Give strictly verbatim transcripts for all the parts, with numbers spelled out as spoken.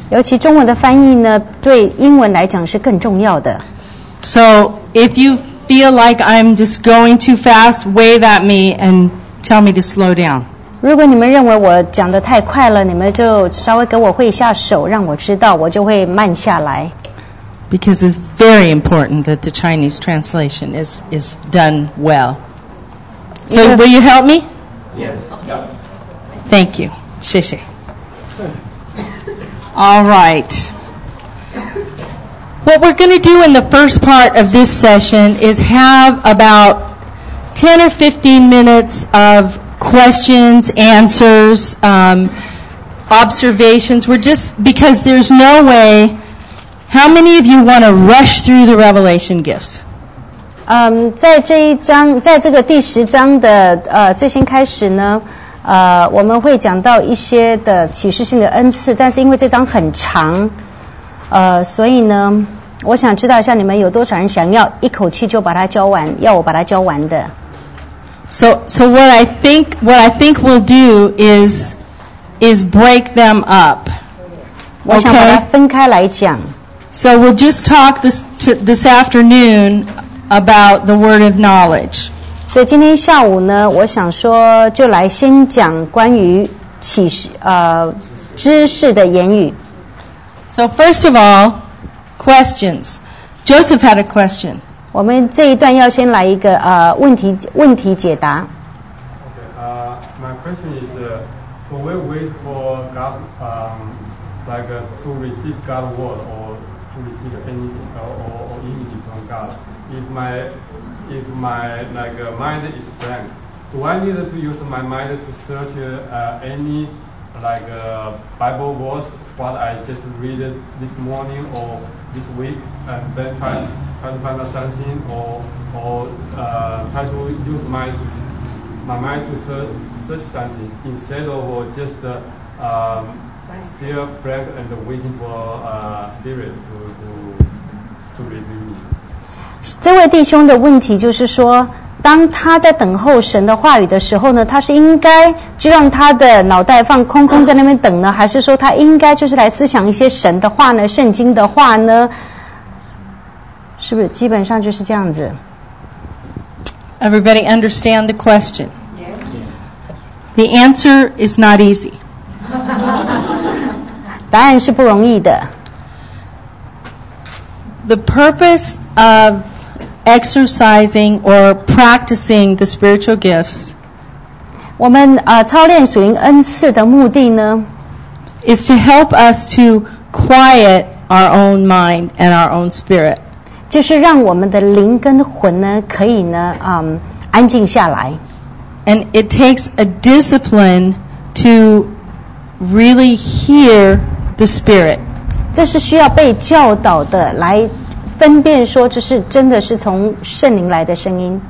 尤其中文的翻译呢，对英文来讲是更重要的。 So if you feel like I'm just going too fast, wave at me and tell me to slow down. 如果你们认为我讲得太快了，你们就稍微给我挥一下手，让我知道，我就会慢下来。 Because it's very important that the Chinese translation is, is done well. So will you help me? Yes. Thank you. 谢谢。All right. What we're going to do in the first part of this session is have about ten or fifteen minutes of questions, answers, um, observations. We're just, because there's no way, how many of you want to rush through the revelation gifts? 嗯，在这一章，在这个第十章的呃最先开始呢，呃，我们会讲到一些的启示性的恩赐，但是因为这章很长，呃，所以呢，我想知道一下你们有多少人想要一口气就把它教完，要我把它教完的。 So, so what I think, what I think we'll do is, is break them up. 我想把它分开来讲。 So we'll just talk this to, this afternoon about the word of knowledge. 所以今天下午呢，我想说就来先讲关于启示呃知识的言语。 So first of all, questions. Joseph had a question. 我们这一段要先来一个呃问题问题解答。 Okay. Uh, my question is, uh, will we wait for God, um, like uh, to receive God's word or to receive anything or, or, or image from God? If my if my like uh, mind is blank, do I need to use my mind to search uh, any like uh, Bible verse what I just read it this morning or this week, and then try try to find out something, or or uh, try to use my my mind to search search something instead of just uh, um, still blank and waiting for uh, spirit to to to reveal me. 这位弟兄的问题就是说，当他在等候神的话语的时候呢，他是应该就让他的脑袋放空空在那边等呢，还是说他应该就是来思想一些神的话呢，圣经的话呢？是不是基本上就是这样子？ Everybody understand the question? Yes. The answer is not easy. 答案是不容易的。 The purpose of exercising or practicing the spiritual gifts 我们呃操练属灵恩赐的目的呢 is to help us to quiet our own mind and our own spirit. 就是让我们的灵跟魂呢可以呢嗯安静下来。 And it takes a discipline to really hear the spirit. 这是需要被教导的，来分辨说这是真的是从圣灵来的声音。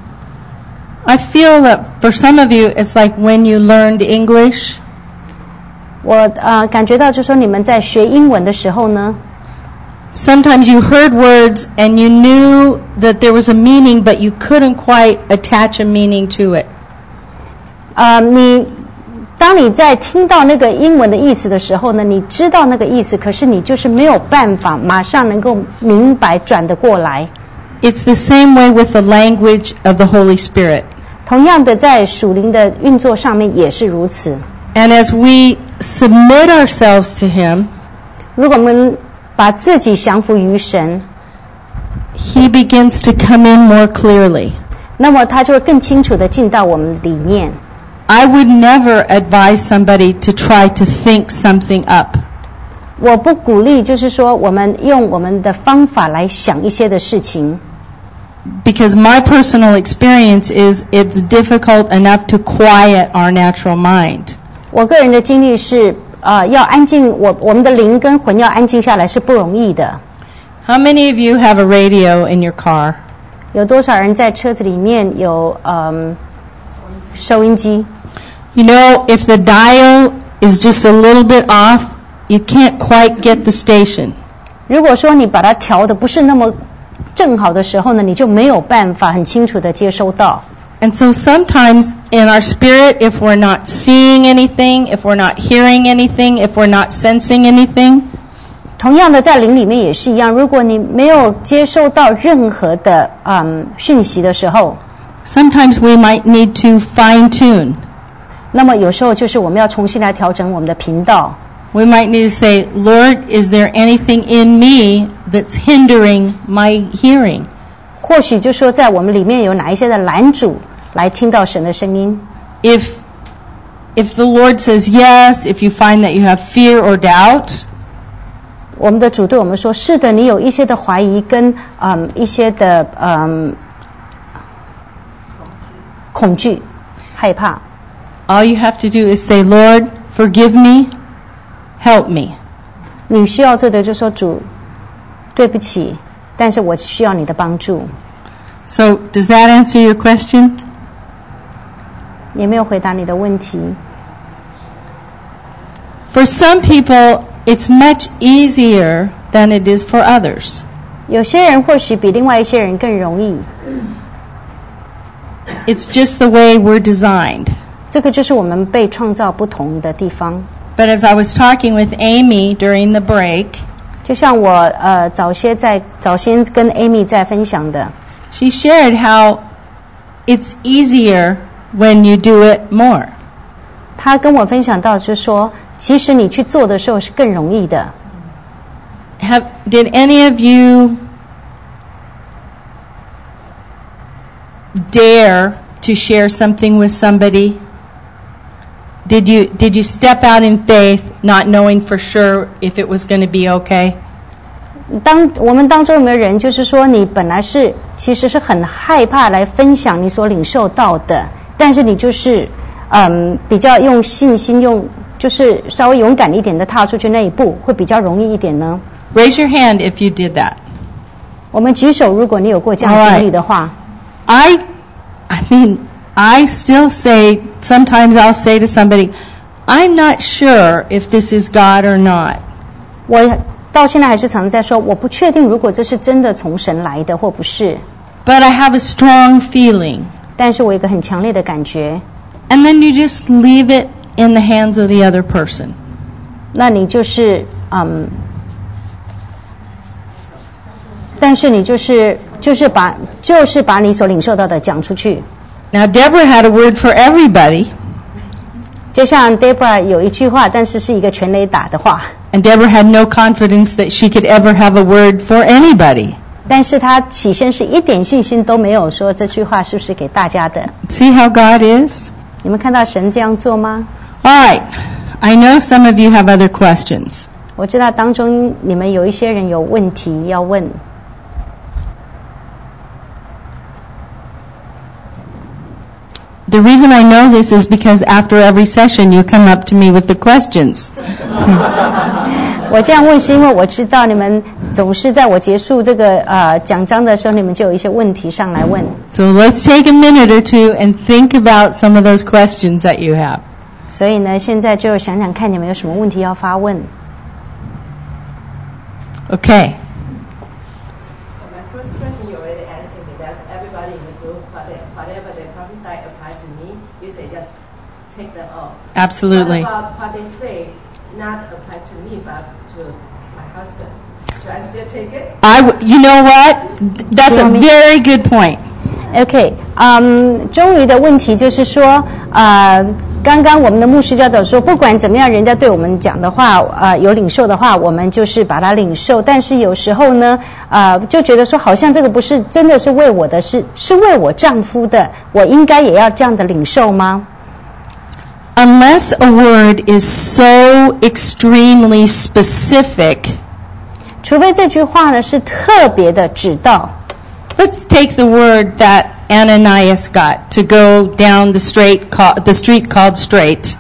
I feel that for some of you it's like when you learned English. 我呃感觉到就是说你们在学英文的时候呢 Sometimes you heard words and you knew that there was a meaning, but you couldn't quite attach a meaning to it. 呃你当你在听到那个英文的意思的时候呢，你知道那个意思，可是你就是没有办法马上能够明白转得过来。 It's the same way with the language of the Holy Spirit. 同样的，在属灵的运作上面也是如此。 And as we submit ourselves to Him, 如果我们把自己降服于神， He begins to come in more clearly. 那么他就会更清楚地进到我们里面。 I would never advise somebody to try to think something up. 我不鼓励，就是说我们用我们的方法来想一些的事情。 Because my personal experience is it's difficult enough to quiet our natural mind. 我个人的经历是，呃，要安静，我我们的灵跟魂要安静下来是不容易的。 How many of you have a radio in your car? 有多少人在车子里面有嗯收音机？ You know, if the dial is just a little bit off, you can't quite get the station. 如果说你把它调的不是那么正好的时候呢，你就没有办法很清楚的接收到。 And so sometimes in our spirit, if we're not seeing anything, if we're not hearing anything, if we're not sensing anything, 同样的，在灵里面也是一样。如果你没有接受到任何的嗯讯息的时候， sometimes we might need to fine-tune. 那么有时候就是我们要重新来调整我们的频道。 We might need to say, Lord, is there anything in me that's hindering my hearing? 或许就说在我们里面有哪一些的拦阻来听到神的声音。 If, if the Lord says yes, if you find that you have fear or doubt, 我们的主对我们说，是的，你有一些的怀疑跟嗯一些的嗯恐惧、害怕。 all you have to do is say, Lord, forgive me, help me. 你需要做的就是说，主，对不起，但是我需要你的帮助。 So, does that answer your question? 也没有回答你的问题。 For some people, it's much easier than it is for others. 有些人或许比另外一些人更容易， It's just the way we're designed. 这个就是我们被创造不同的地方。 But as I was talking with Amy during the break, 就像我呃早些在早先跟 Amy 在分享的， she shared how it's easier when you do it more. 她跟我分享到就是说，其实你去做的时候是更容易的。 Have, did any of you dare to share something with somebody? Did you, did you step out in faith not knowing for sure if it was going to be okay? 当我们当中有没有人，就是说你本来是其实是很害怕来分享你所领受到的，但是你就是嗯比较用信心，用就是稍微勇敢一点的踏出去那一步，会比较容易一点呢？ Raise your hand if you did that. 我们举手，如果你有过这样经历的话。 I, I mean, I still say, sometimes I'll say to somebody, I'm not sure if this is God or not. 我到现在还是常常在说，我不确定如果这是真的从神来的或不是， But I have a strong feeling. 但是我有一个很强烈的感觉。 And then you just leave it in the hands of the other person. 那你就是嗯，但是你就是就是把就是把你所领受到的讲出去。 Now, Deborah had a word for everybody. 就像 Deborah 有一句话，但是是一个全垒打的话， And Deborah had no confidence that she could ever have a word for anybody. 但是她起先是一点信心都没有，说这句话是不是给大家的？ See how God is? 你们看到神这样做吗？ All right. I know some of you have other questions. 我知道当中你们有一些人有问题要问。 The reason I know this is because after every session you come up to me with the questions. 我这样问是因为我知道你们总是在我结束这个呃讲章的时候，你们就有一些问题上来问。 So let's take a minute or two and think about some of those questions that you have. 所以呢，现在就想想看你们有什么问题要发问。 Okay. My first question you already answered me. That's everybody in the group, whatever they prophesy apply to me, you say just take them off. Absolutely. What about what they say not apply to me but to my husband? Should I still take it? I w- you know what? That's a very good point. OK， 嗯，终于的问题就是说，呃，刚刚我们的牧师教导说，不管怎么样，人家对我们讲的话，呃，有领受的话，我们就是把它领受。但是有时候呢，呃，就觉得说，好像这个不是真的是为我的，是是为我丈夫的，我应该也要这样的领受吗？ Unless a word is so extremely specific, 除非这句话呢是特别的指导。 let's take the word that Ananias got to go down the straight call, the street called Straight.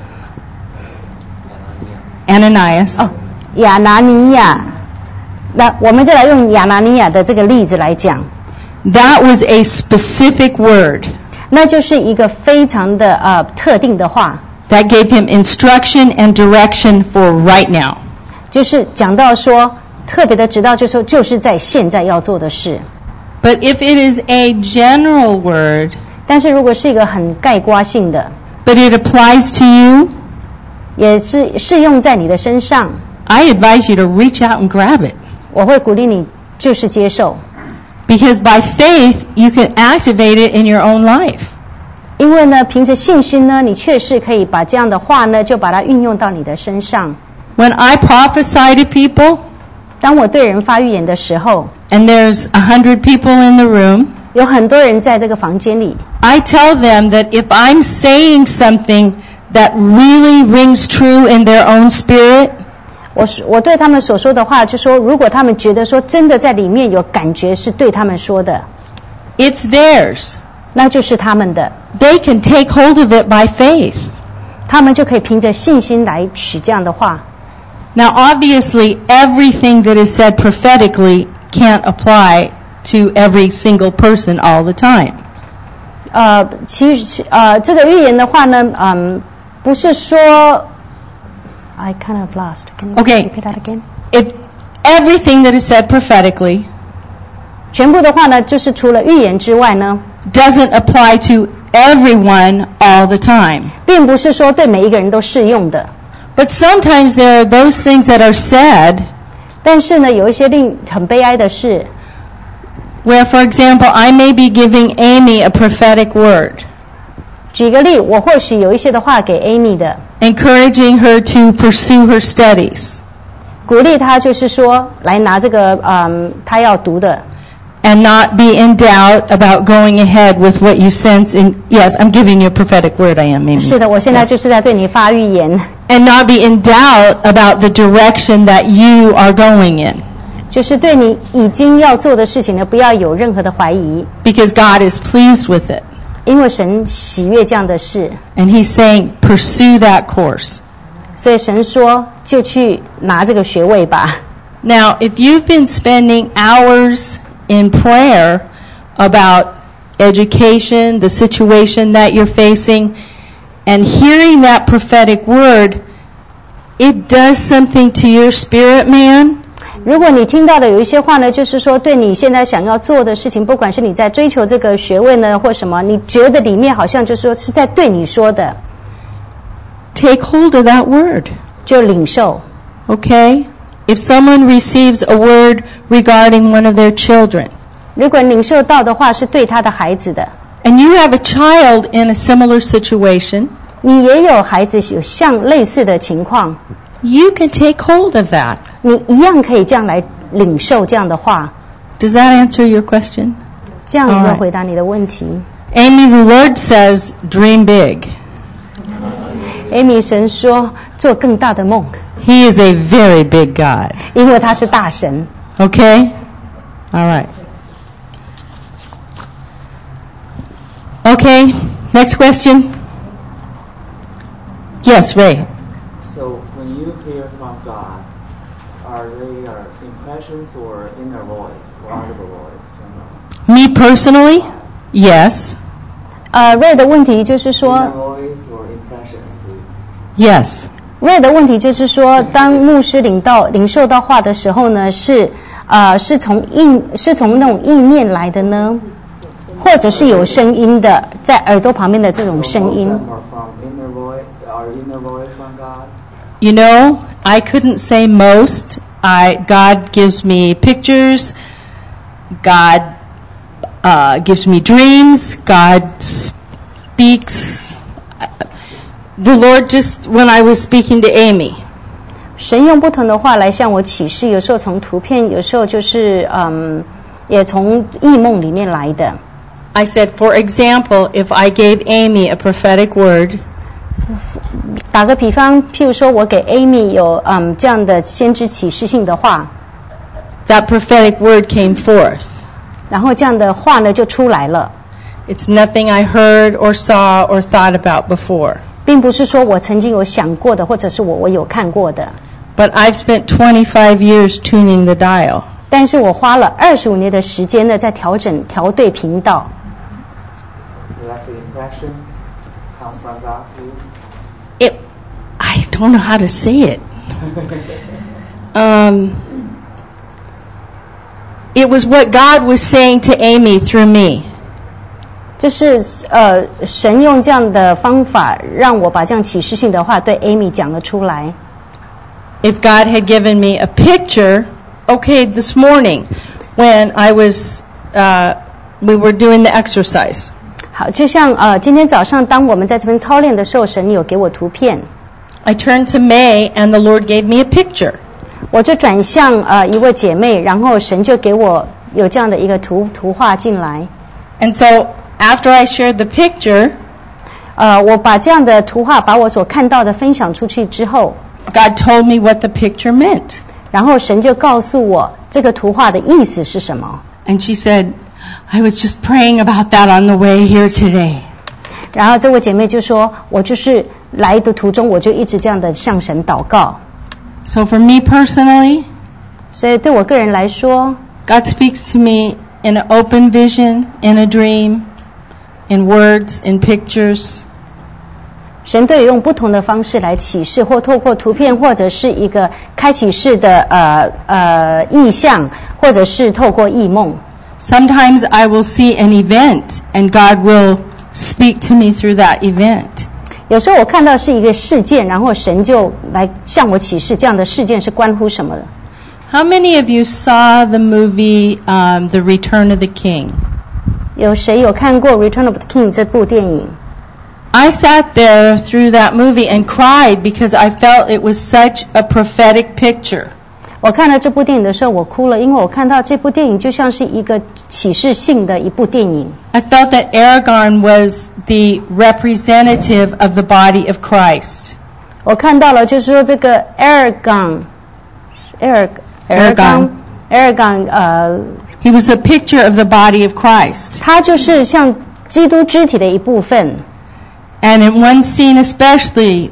Ananias. 哦，亚拿尼亚，那我们就来用亚拿尼亚的这个例子来讲， That was a specific word 那就是一个非常的呃特定的话， that gave him instruction and direction for right now. 就是讲到说特别的指导，就是说就是在现在要做的事。 But if it is a general word, 但是如果是一个很概括性的， but it applies to you, 也是适用在你的身上， I advise you to reach out and grab it. 我会鼓励你就是接受， Because by faith, you can activate it in your own life. 因为呢，凭着信心呢，你确实可以把这样的话呢，就把它运用到你的身上。 When I prophesy to people, 当我对人发预言的时候， and there's a hundred people in the room, 有很多人在这个房间里， I tell them that if I'm saying something that really rings true in their own spirit, 我我对他们所说的话，就说如果他们觉得说真的在里面有感觉是对他们说的， it's theirs. 那就是他们的， They can take hold of it by faith. 他们就可以凭着信心来取这样的话。 Now, obviously, everything that is said prophetically can't apply to every single person all the time. 呃，其实呃，这个预言的话呢，嗯，不是说 I kind of lost. Can you Okay. repeat that again? If everything that is said prophetically 全部的话呢，就是除了预言之外呢， doesn't apply to everyone all the time. 并不是说对每一个人都适用的。 But sometimes there are those things that are said 但是呢，有一些令很悲哀的是， where, for example, I may be giving Amy a prophetic word, 举个例，我或许有一些的话给 Amy 的， encouraging her to pursue her studies 鼓励她就是说来拿这个嗯，她要读的， and not be in doubt about going ahead with what you sense in, yes, I'm giving you a prophetic word, I am, Amy. 是的，我现在就是在对你发预言， And not be in doubt about the direction that you are going in, 就是对你已经要做的事情呢，不要有任何的怀疑， because God is pleased with it. 因为神喜悦这样的事， And He's saying, pursue that course. 所以神说就去拿这个学位吧。 Now, if you've been spending hours in prayer about education, the situation that you're facing, and hearing that prophetic word, it does something to your spirit, man. 如果你听到的有一些话呢，就是说对你现在想要做的事情，不管是你在追求这个学位呢，或什么，你觉得里面好像就是说是在对你说的， Take hold of that word, 就领受。 okay? If someone receives a word regarding one of their children, 如果领受到的话是对他的孩子的， and you have a child in a similar situation, 你也有孩子有像类似的情况， you can take hold of that. 你一样可以这样来领受这样的话。 Does that answer your question? 这样有没有 Alright. 回答你的问题？ Amy, the Lord says, dream big. Amy 神说做更大的梦， He is a very big God. 因为他是大神。 Okay? All right. Okay, next question. Yes, Ray. So when you hear from God, are they uh, impressions or inner voice or audible voice? Do you know? Me personally? Yes. 呃，瑞的问题就是说 Inner voice or impressions to you? Yes. 瑞的问题就是说，当牧师领到领受到话的时候呢，是呃是从意是从那种意念来的呢，或者是有声音的，在耳朵旁边的这种 So 声 most 音。 of them are from inner voice, are inner voice from God? You know, I couldn't say most. I God gives me pictures. God uh, gives me dreams. God speaks. The Lord just, when I was speaking to Amy, 神用不同的话来向我启示，有时候从图片，有时候就是嗯，也从异梦里面来的。 I said, for example, if I gave Amy a prophetic word, 打个比方，譬如说我给 Amy 有嗯这样的先知启示性的话， that prophetic word came forth. 然后这样的话呢就出来了， It's nothing I heard or saw or thought about before. 并不是说我曾经有想过的，或者是我我有看过的， But I've spent twenty-five years tuning the dial. 但是我花了二十五年的时间呢，在调整调对频道。 That's the impression comes from God to you? It, I don't know how to say it. Um, it was what God was saying to Amy through me. 就是呃，神用这样的方法让我把这样启示性的话对 Amy 讲了出来。 if God had given me a picture, okay, this morning when I was, uh, we were doing the exercise. 好，就像呃，今天早上当我们在这边操练的时候，神有给我图片， I turned to May and the Lord gave me a picture. 我就转向呃一位姐妹，然后神就给我有这样的一个图图画进来。 And so after I shared the picture, 呃，我把这样的图画，把我所看到的分享出去之后， God told me what the picture meant. 然后神就告诉我这个图画的意思是什么。 And she said, I was just praying about that on the way here today. 然后这位姐妹就说，我就是来的途中，我就一直这样的向神祷告。 So for me personally, 所以对我个人来说， God speaks to me in an open vision, in a dream, in words, in pictures. 神都有用不同的方式来启示，或透过图片，或者是一个开启式的呃呃意象，或者是透过异梦。 Sometimes I will see an event and God will speak to me through that event. 有时候我看到是一个事件，然后神就来向我启示，这样的事件是关乎什么的。 How many of you saw the movie um, The Return of the King? 有谁有看过《Return of the King》这部电影？ I sat there through that movie and cried because I felt it was such a prophetic picture. 我看了这部电影的时候，我哭了，因为我看到这部电影就像是一个启示性的一部电影。 I felt that Aragorn was the representative of the body of Christ. 我看到了，就是说这个 Aragorn， Arag Aragorn Aragorn 呃， He was a picture of the body of Christ. 他就是像基督肢体的一部分。 And in one scene especially,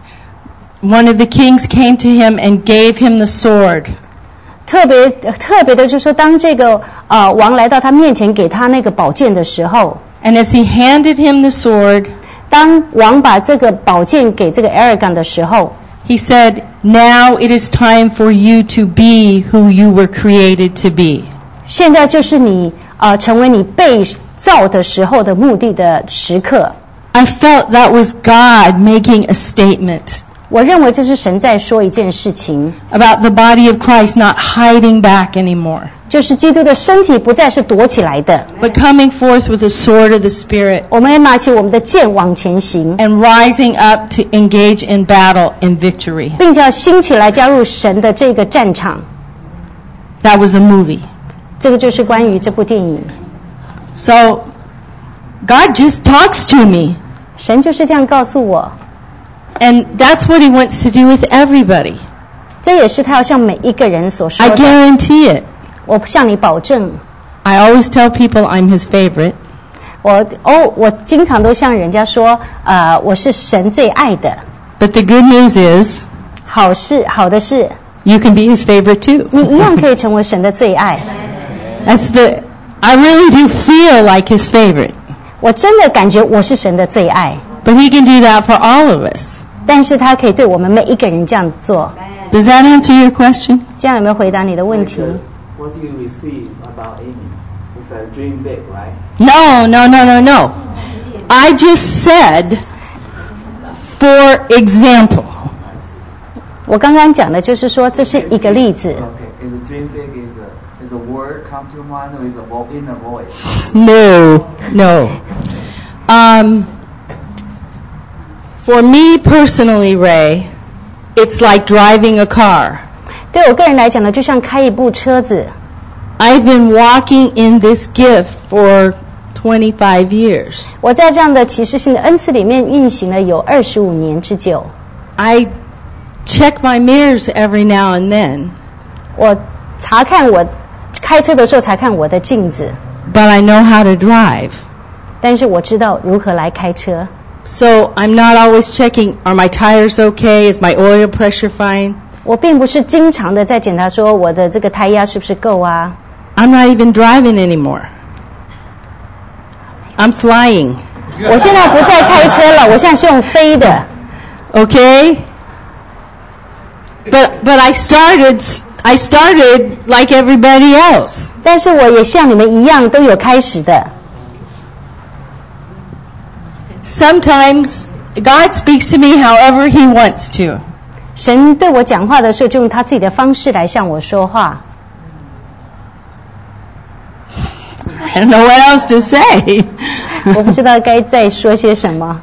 one of the kings came to him and gave him the sword. 特别特别的就是说，当这个呃王来到他面前给他那个宝剑的时候， And as he handed him the sword, 当王把这个宝剑给这个 Aragorn 的时候， he said, Now it is time for you to be who you were created to be. 现在就是你呃成为你被造的时候的目的的时刻。 I felt that was God making a statement 我认为这是神在说一件事情， about the body of Christ not hiding back anymore, 就是基督的身体不再是躲起来的， but coming forth with the sword of the Spirit 我们要拿起我们的剑往前行， and rising up to engage in battle in victory. 并且要兴起来加入神的这个战场。 That was a movie. 这个就是关于这部电影。 So God just talks to me. 神就是这样告诉我， And that's what he wants to do with everybody. 这也是他要向每一个人所说 I 的。 guarantee it. 我向你保证， I always tell people I'm his favorite. 我哦，我经常都向人家说，呃，我是神最爱的。 But the good news is 好事，好的是， you can be his favorite too. 你一样可以成为神的最爱。 That's the I really do feel like his favorite. 我真的感觉我是神的最爱， But he can do that for all of us. 但是他可以对我们每一个人这样做。 Does that answer your question? 这样有没有回答你的问题？ What do you receive about Amy? It's a dream big, right? No, no, no, no, no. I just said, for example. 我刚刚讲的就是说，这是一个例子。 Okay. Is a dream big? Is a is a word come to mind, or is a vo- in a voice? No, no. Um, for me personally, Ray, it's like driving a car. 对我个人来讲呢，就像开一部车子。 I've been walking in this gift for twenty-five years. 我在这样的启示性的恩赐里面运行了有二十五年之久。 I check my mirrors every now and then, 我查看我开车的时候查看我的镜子， but I know how to drive. 但是我知道如何来开车。 So I'm not always checking, are my tires okay? Is my oil pressure fine? 我并不是经常的在检查说我的这个胎压是不是够啊。 I'm not even driving anymore. I'm flying. 我现在不再开车了，我现在是用飞的。 Okay? But but I started I started like everybody else. 但是我也像你们一样都有开始的。 Sometimes God speaks to me however he wants to. 神对我讲话的时候，就用他自己的方式来向我说话。 I don't know what else to say. 我不知道该再说些什么。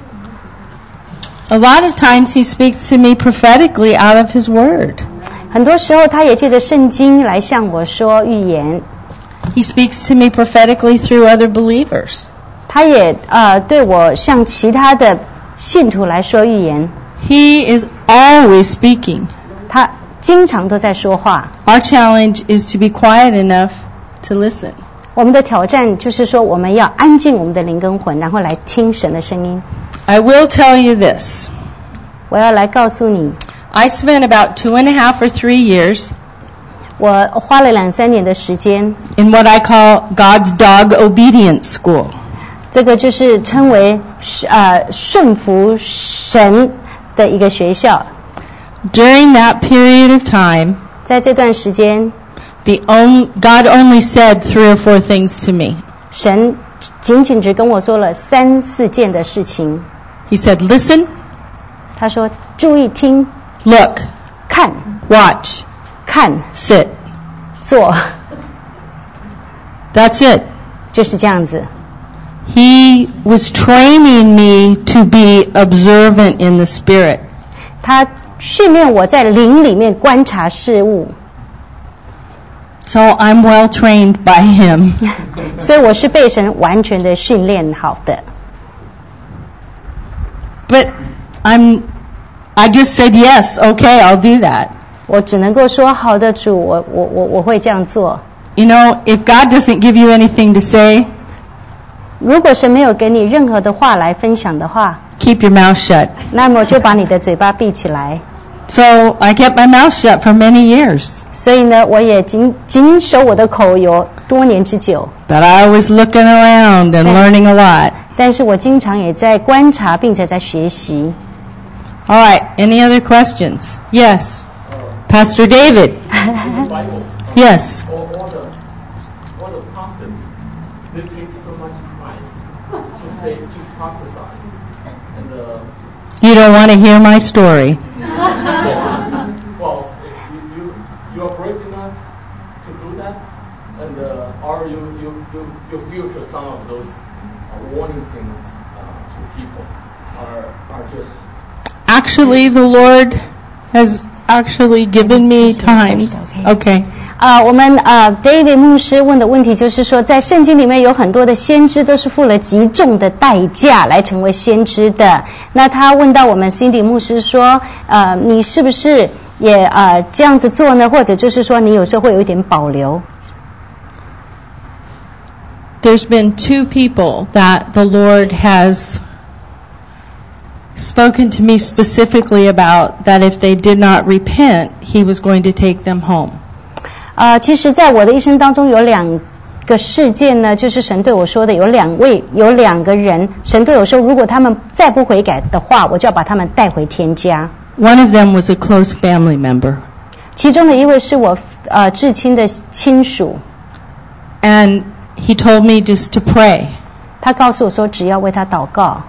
A lot of times he speaks to me prophetically out of his word. 很多时候，他也借着圣经来向我说预言。 He speaks to me prophetically through other believers. 他也呃对我向其他的信徒来说预言。 He is always speaking. 他经常都在说话。 Our challenge is to be quiet enough to listen. 我们的挑战就是说，我们要安静我们的灵跟魂，然后来听神的声音。 I will tell you this. 我要来告诉你， I spent about two and a half or three years 我花了两三年的时间， in what I call God's dog obedience school. 这个就是称为呃顺服神的一个学校。 During that period of time, 在这段时间， the on, God only said three or four things to me. 神仅仅只跟我说了三四件的事情。 He said, listen, 他说：“注意听， look, 看， watch, 看， sit. 做， That's it. 就是这样子。” He was training me to be observant in the spirit. 他训练我在灵里面观察事物， So I'm well trained by him. 所以我是被神完全的训练好的。 But I'm I just said yes, okay, I'll do that. 我只能够说好的主，我我我我会这样做。 You know, if God doesn't give you anything to say, 如果神没有给你任何的话来分享的话， keep your mouth shut. 那么就把你的嘴巴闭起来。 So I kept my mouth shut for many years. 所以呢，我也谨谨守我的口有多年之久。 But I was looking around and learning a lot. 但是我经常也在观察，并且在学习。 All right, any other questions? Yes. Pastor David. Bible. Yes. All, all the all the prophets, they take so much price to say to prophesy, and uh, You don't want to hear my story. well, you, you you are brave enough to do that, and uh, or you you you you filter some of those uh, warning things uh, to people, or are just Actually, the Lord has actually given me times. Okay. 啊、我们呃 David 牧师问的问题就是说，在圣经里面有很多的先知都是付了极重的代价来成为先知的。那他问到我们 Cindy 牧师说，呃，你是不是也呃这样子做呢？或者就是说，你有时候会有一点保留？ There's been two people that the Lord has spoken to me specifically about that if they did not repent, He was going to take them home. 呃，其实在我的一生当中有两个事件呢，就是神对我说的，有两位有两个人，神对我说，如果他们再不悔改的话，我就要把他们带回天家。 One of them was a close family member. 其中的一位是我呃至亲的亲属， And he told me just to pray. 他告诉我说，只要为他祷告。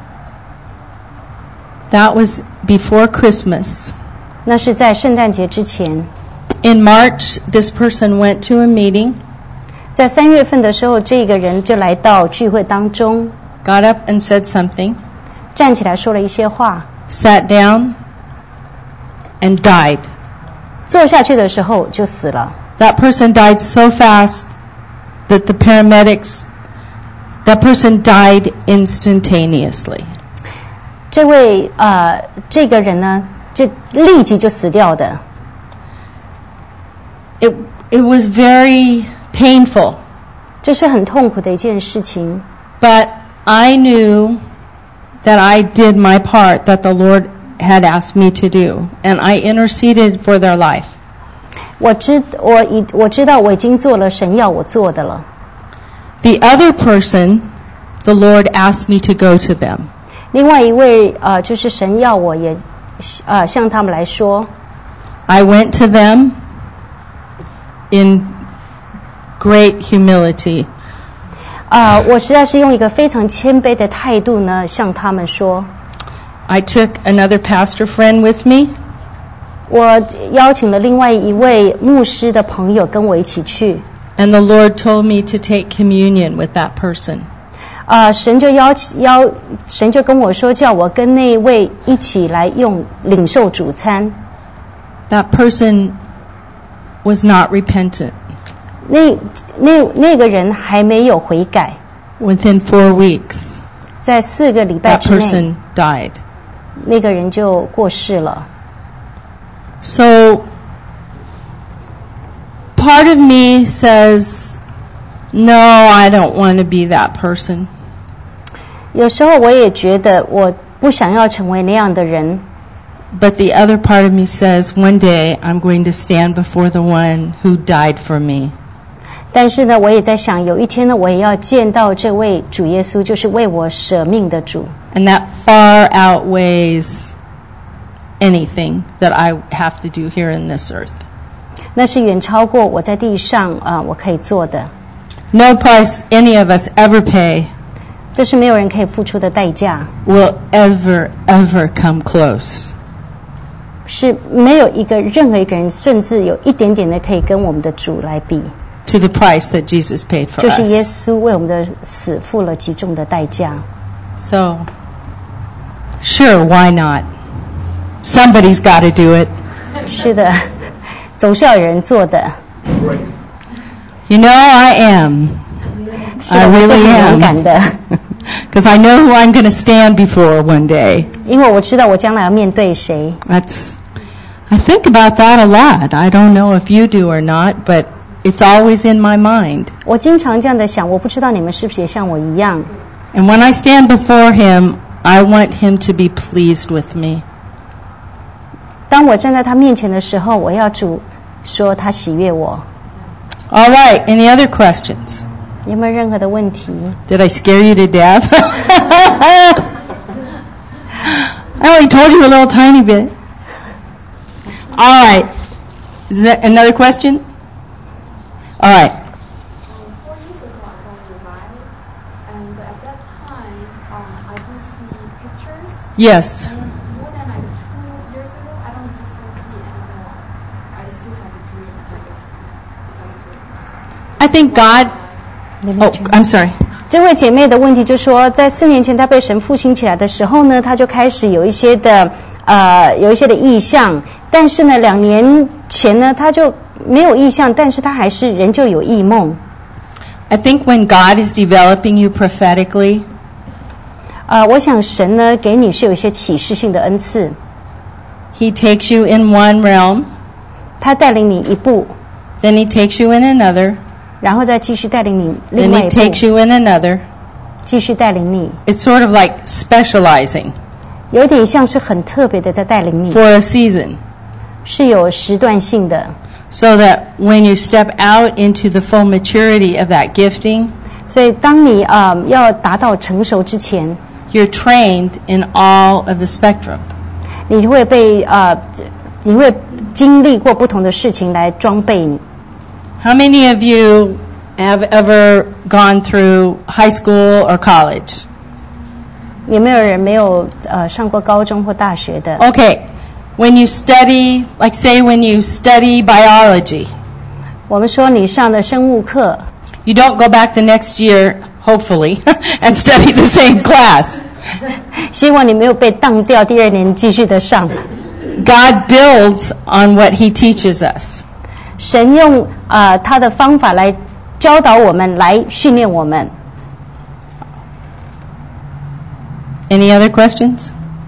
That was before Christmas. 那是在圣诞节之前， In March, this person went to a meeting, 在三月份的时候，这个人就来到聚会当中， got up and said something, 站起来说了一些话， sat down, and died. 坐下去的时候就死了。 That person died so fast that the paramedics, that person died instantaneously. 这位呃这个人呢，就立即就死掉的。 It, it was very painful, 这是很痛苦的一件事情。 but I knew that I did my part that the Lord had asked me to do, and I interceded for their life. 我知我已我知道我已经做了神要我做的了。 The other person, the Lord asked me to go to them. 另外一位呃，就是神要我也呃向他们来说， I went to them in great humility. 啊、我实在是用一个非常谦卑的态度呢向他们说。 I took another pastor friend with me. 我邀请了另外一位牧师的朋友跟我一起去。 And the Lord told me to take communion with that person. 啊、呃，神就邀邀，神就跟我说，叫我跟那位一起来用领受主餐。 That person was not repentant. 那那那个人还没有悔改。 Within four weeks, 在四个礼拜 that 之内， person died. 那个人就过世了。 So, part of me says, no, I don't want to be that person. 有时候我也觉得我不想要成为那样的人。 But the other part of me says, one day I'm going to stand before the one who died for me. 但是呢，我也在想，有一天呢，我也要见到这位主耶稣，就是为我舍命的主。 And that far outweighs anything that I have to do here in this earth. 那是远超过我在地上啊、呃、我可以做的。 No price any of us ever pay 这是没有人可以付出的代价， will ever, ever come close 是没有一个任何一个人，甚至有一点点的可以跟我们的主来比， to the price that Jesus paid for 就是耶 us. 稣为我们的死付了极重的代价。 So, sure, why not? Somebody's got to do it. 是的，总是要有人做的。 You know, I am. 是的， I 我是 really 很勇 am. 敢的， Because I know who I'm going to stand before one day. 因为我知道我将来要面对谁。 That's, I think about that a lot. I don't know if you do or not, but it's always in my mind. 我经常这样的想，我不知道你们是不是也像我一样。 And when I stand before him, I want him to be pleased with me. 当我站在他面前的时候，我要主说他喜悦我。 All right, any other questions? 有没有任何的问题？ Did I scare you to death? I only told you a little tiny bit. All right. Is there another question? All right. Um, four years ago, I got revived, and at that time, um, I do see pictures. Yes. And more than like two years ago, I don't just don't see anymore. I still have a dream, kind of, kind of dreams. I think God... Oh, I'm sorry. 这位姐妹的问题就是说，在四年前她被神复兴起来的时候呢，她就开始有一些的呃有一些的意象，但是呢，两年前呢，她就没有意象，但是她还是仍旧有异梦。 I think when God is developing you prophetically, 呃，我想神呢给你是有一些启示性的恩赐， He takes you in one realm, 他带领你一步， then He takes you in another, 然后再继续带领你另 then 外 He 一 takes 步， you in another. 继续带领你， It's sort of like specializing 有点像是很特别的在带领你， for a season, 是有时段性的。 so that when you step out into the full maturity of that gifting, 所以当你呃要达到成熟之前， you're trained in all of the spectrum. 你会被呃你会经历过不同的事情来装备你。 How many of you have ever gone through high school or college? 有没有人没有呃上过高中或大学的？ Okay, when you study, like say when you study biology, 我们说你上的生物课， you don't go back the next year, hopefully, and study the same class. 希望你没有被当掉，第二年继续的上。 God builds on what He teaches us. 神用呃他的方法来教导我们，来训练我们。 Any other questions?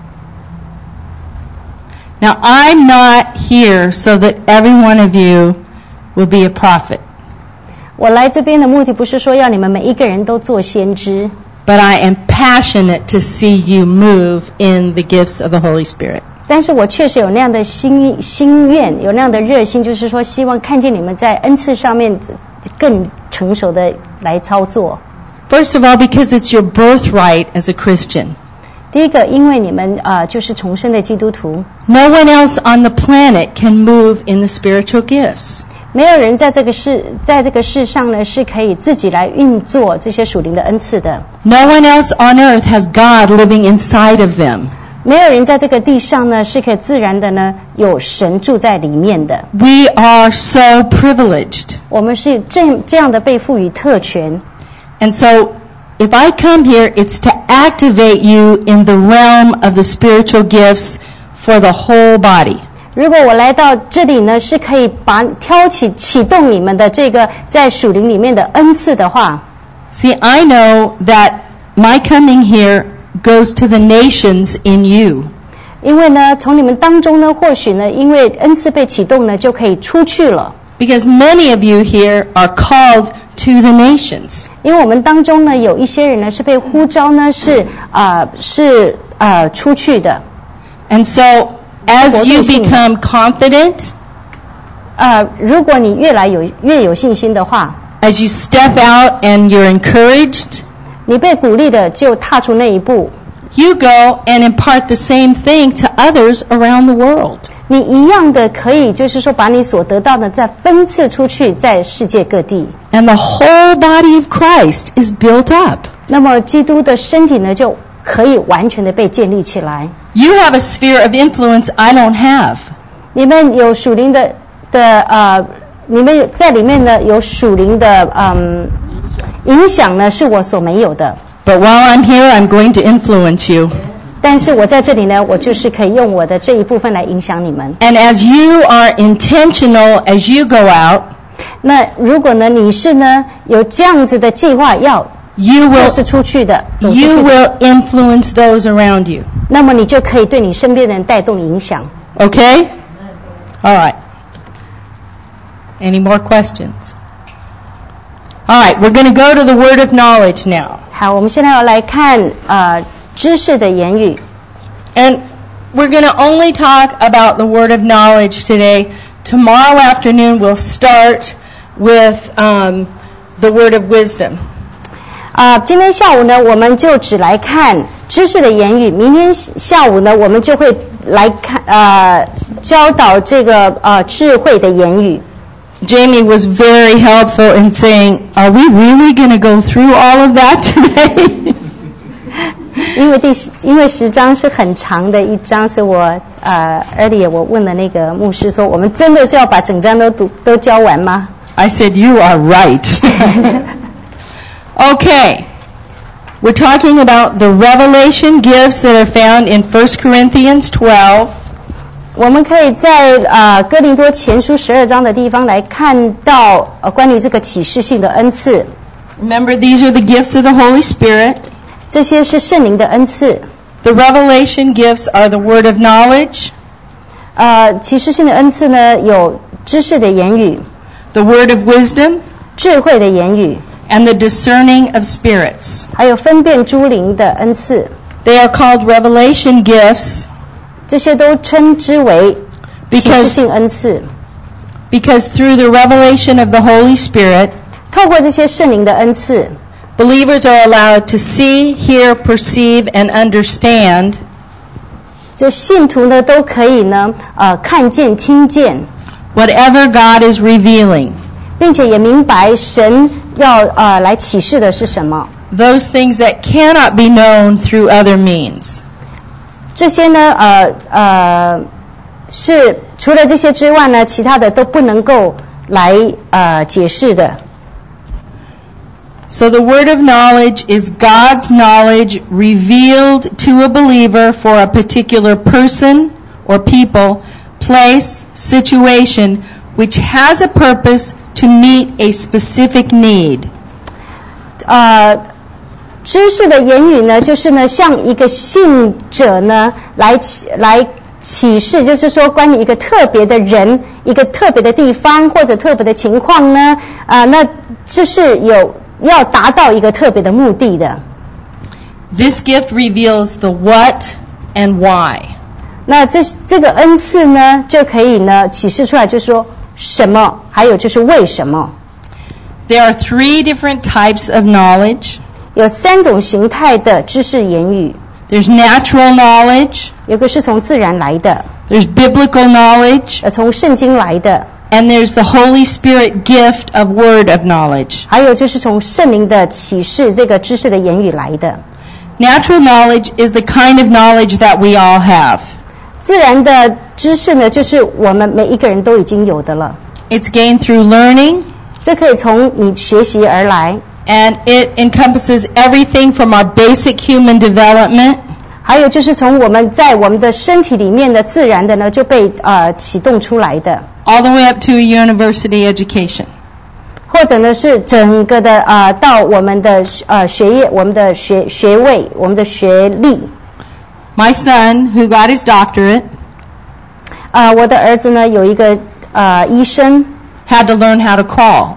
Now, I'm not here so that every one of you will be a prophet, 我来这边的目的不是说要你们每一个人都做先知， but I am passionate to see you move in the gifts of the Holy Spirit. 但是我确实有那样的心心愿，有那样的热心，就是说希望看见你们在恩赐上面更成熟的来操作。 First of all, because it's your birthright as a Christian. 第一个，因为你们呃就是重生的基督徒， No one else on the planet can move in the spiritual gifts. 没有人在这个世在这个世上呢是可以自己来运作这些属灵的恩赐的。 No one else on earth has God living inside of them. 没有人在这个地上呢是可以自然的呢有神住在里面的。 We are so privileged. 我们是这这样的被赋予特权。 And so, if I come here, it's to activate you in the realm of the spiritual gifts for the whole body. 如果我来到这里呢，是可以把挑起启动你们的这个在属灵里面的恩赐的话。 See, I know that my coming here goes to the nations in you. 因为呢，从你们当中呢，或许呢，因为恩赐被启动呢，就可以出去了。 Because many of you here are called to the nations. 因为我们当中呢，有一些人呢是被呼召呢，是啊、呃、是呃出去的。 And so, as you become confident, 呃，如果你越来有越有信心的话， as you step out and you're encouraged, 你被鼓励的就踏出那一步。 you go and impart the same thing to others around the world. 你一样的可以，就是说把你所得到的再分赐出去，在世界各地。 And the whole body of Christ is built up. 那么基督的身体呢，就可以完全的被建立起来。 You have a sphere of influence I don't have. 你们有属灵的的呃，你们在里面呢有属灵的嗯影响呢，是我所没有的。 But while I'm here, I'm going to influence you. 但是我在这里呢，我就是可以用我的这一部分来影响你们。 And as you are intentional as you go out, 那如果呢，你是呢有这样子的计划要 you 就 will 是出去的，走出去 you 的， will influence those around you. 那么你就可以对你身边的人带动影响。 Okay? All right. Any more questions? All right, we're going to go to the word of knowledge now. 好，我们现在要来看呃知识的言语。 And we're going to only talk about the word of knowledge today. Tomorrow afternoon we'll start with um, the word of wisdom. 啊、今天下午呢，我们就只来看知识的言语。明天下午呢，我们就会来看呃教导这个呃智慧的言语。 Jamie was very helpful in saying, are we really going to go through all of that today? 因为第十，因为十章是很长的一章，所以我呃 earlier 我问了那个牧师说，我们真的是要把整章都读都教完吗？ I said, you are right. Okay. We're talking about the revelation gifts that are found in First Corinthians twelve. 我们可以在呃哥林多前书十二章的地方来看到呃关于这个启示性的恩赐， Remember, these are the gifts of the Holy Spirit. 这些是圣灵的恩赐。 The revelation gifts are the word of knowledge, 呃，启示性的恩赐呢，有知识的言语、 the word of wisdom, 智慧的言语， and the discerning of spirits. 还有分辨诸灵的恩赐， They are called revelation gifts 这些都称之为启示 because, 性恩赐。 because through the revelation of the Holy Spirit, 透过这些圣灵的恩赐， believers are allowed to see, hear, perceive, and understand 就信徒呢都可以呢呃看见、听见， whatever God is revealing. 并且也明白神要呃来启示的是什么。 Those things that cannot be known through other means. 这些呢呃呃是除了这些之外呢，其他的都不能够来呃解释的。 So the word of knowledge is God's knowledge revealed to a believer for a particular person or people, place, situation, which has a purpose to meet a specific need. 呃，知识的言语呢，就是呢，向一个信者呢来启来启示，就是说关于一个特别的人、一个特别的地方或者特别的情况呢，啊、呃，那这是有要达到一个特别的目的的。 This gift reveals the what and why. 那这这个恩赐呢，就可以呢启示出来，就是说什么，还有就是为什么。 There are three different types of knowledge. 有三种形态的知识言语， There's natural knowledge, 有个是从自然来的， there's biblical knowledge, 呃，从圣经来的， and there's the Holy Spirit gift of word of knowledge. 还有就是从圣灵的启示这个知识的言语来的。 Natural knowledge is the kind of knowledge that we all have. 自然的知识呢，就是我们每一个人都已经有的了。 It's gained through learning, 这可以从你学习而来， and it encompasses everything from our basic human development 还有就是从我们在我们的身体里面的自然的呢就被呃启动出来的， all the way up to a university education. 或者呢是整个的呃到我们的呃学业、我们的学学位、我们的学历。 My son, who got his doctorate, 啊、我的儿子呢有一个呃医生， had to learn how to crawl.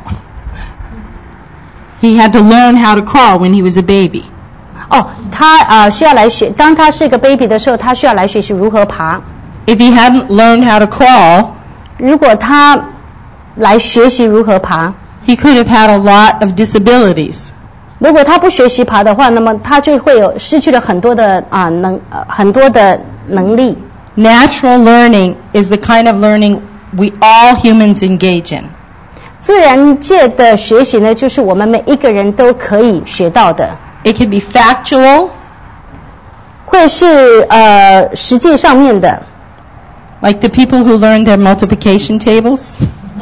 He had to learn how to crawl when he was a baby. 哦，他啊、呃需要来学，当他是一个 baby 的时候，他需要来学习如何爬。 If he hadn't learned how to crawl, 如果他来学习如何爬， he could have had a lot of disabilities. 如果他不学习爬的话，那么他就会有失去了很多的啊、能、呃、很多的能力。 Natural learning is the kind of learning we all humans engage in. 自然界的学习呢，就是我们每一个人都可以学到的， It can be factual, 会是呃实际上面的， like the people who learned their multiplication tables.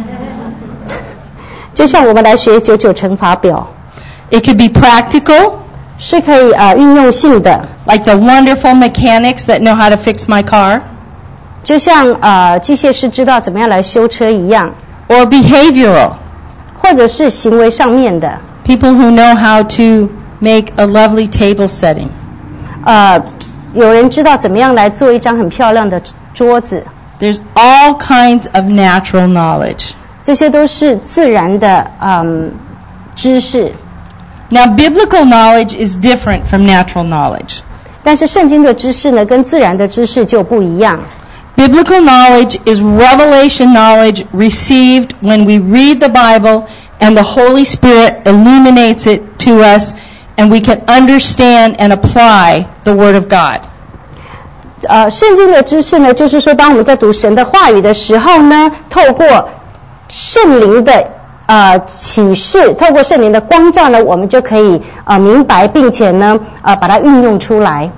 就像我们来学九九乘法表， It could be practical, 是可以呃运用性的， like the wonderful mechanics that know how to fix my car, 就像呃机械师知道怎么样来修车一样， or behavioral, 或者是行为上面的， people who know how to make a lovely table setting. 呃有人知道怎么样来做一张很漂亮的桌子， There's all kinds of natural knowledge. 这些都是自然的嗯知识。 Now, biblical knowledge is different from natural knowledge. 但是圣经的知识呢，跟自然的知识就不一样。 Biblical knowledge is revelation knowledge received when we read the Bible and the Holy Spirit illuminates it to us and we can understand and apply the Word of God. 呃，圣经的知识呢，就是说，当我们在读神的话语的时候呢，透过圣灵的呃启示，透过圣灵的光照呢，我们就可以呃明白，并且呢呃把它运用出来。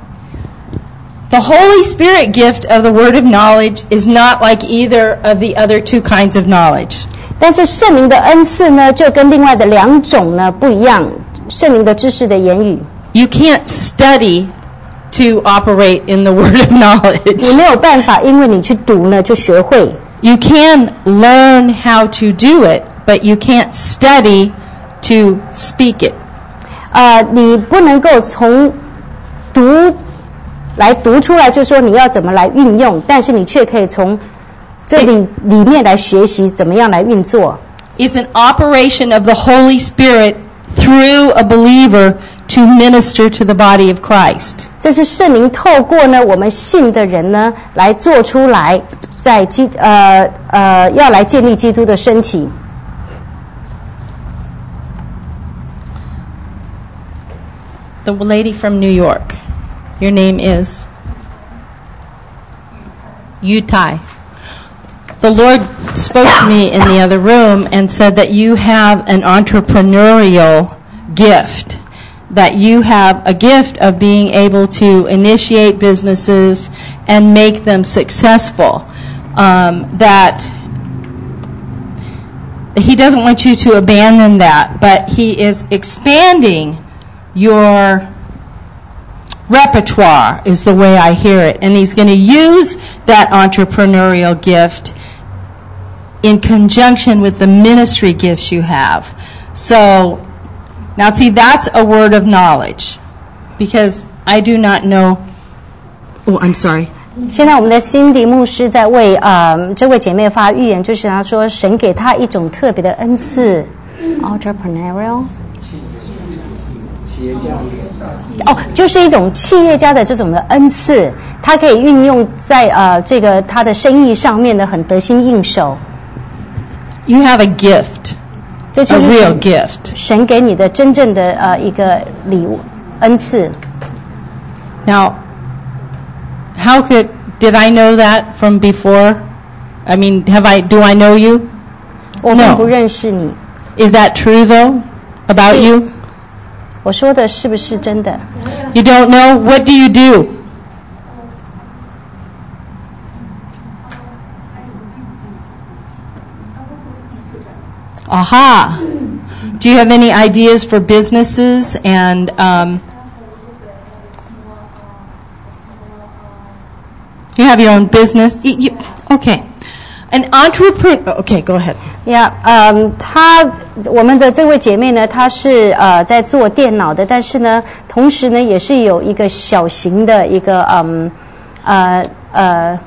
The Holy Spirit gift of the Word of knowledge is not like either of the other two kinds of knowledge. 但是圣灵的恩赐呢，就跟另外的两种呢不一样。圣灵的知识的言语， You can't study to operate in the Word of 你 knowledge. 没有办法，因为你去读呢就学会。 You can learn how to do it, but you can't study to speak it. 呃，你不能够从读来读出来，就说你要怎么来运用，但是你却可以从这里里面来学习怎么样来运作。 It's an operation of the Holy Spirit through a believer to minister to the body of Christ. 这是圣灵透过呢我们信的人呢来做出来，在基呃呃要来建立基督的身体。 The lady from New York, your name is Yutai. The Lord spoke to me in the other room and said that you have an entrepreneurial gift, that you have a gift of being able to initiate businesses and make them successful, um, that He doesn't want you to abandon that, but He is expanding your repertoire, is the way I hear it. And He's going to use that entrepreneurial gift in conjunction with the ministry gifts you have. So, now see, that's a word of knowledge. Because I do not know... Oh, I'm sorry. 现在我们的Cindy牧师在为呃这位姐妹发预言，就是他说神给她一种特别的恩赐 ，entrepreneurial。 企业家。 哦，就是一种企业家的这种的恩赐，他可以运用在呃这个他的生意上面的很得心应手。 You have a gift, 这就 a 是 real 神 gift. 神给你的真正的呃一个礼物恩赐。 Now, how could did I know that from before? I mean, have I do I know you? 我并不 No. 认识你， Is that true though about you? 我说的是不是真的？ You don't know? What do you do? Aha. Do you have any ideas for businesses and um, you have your own business? You, you, okay. An entrepreneur. Okay, go ahead. Yeah, 嗯，她我们的这位姐妹呢，她是呃在做电脑的，但是呢，同时呢也是有一个小型的一个嗯呃呃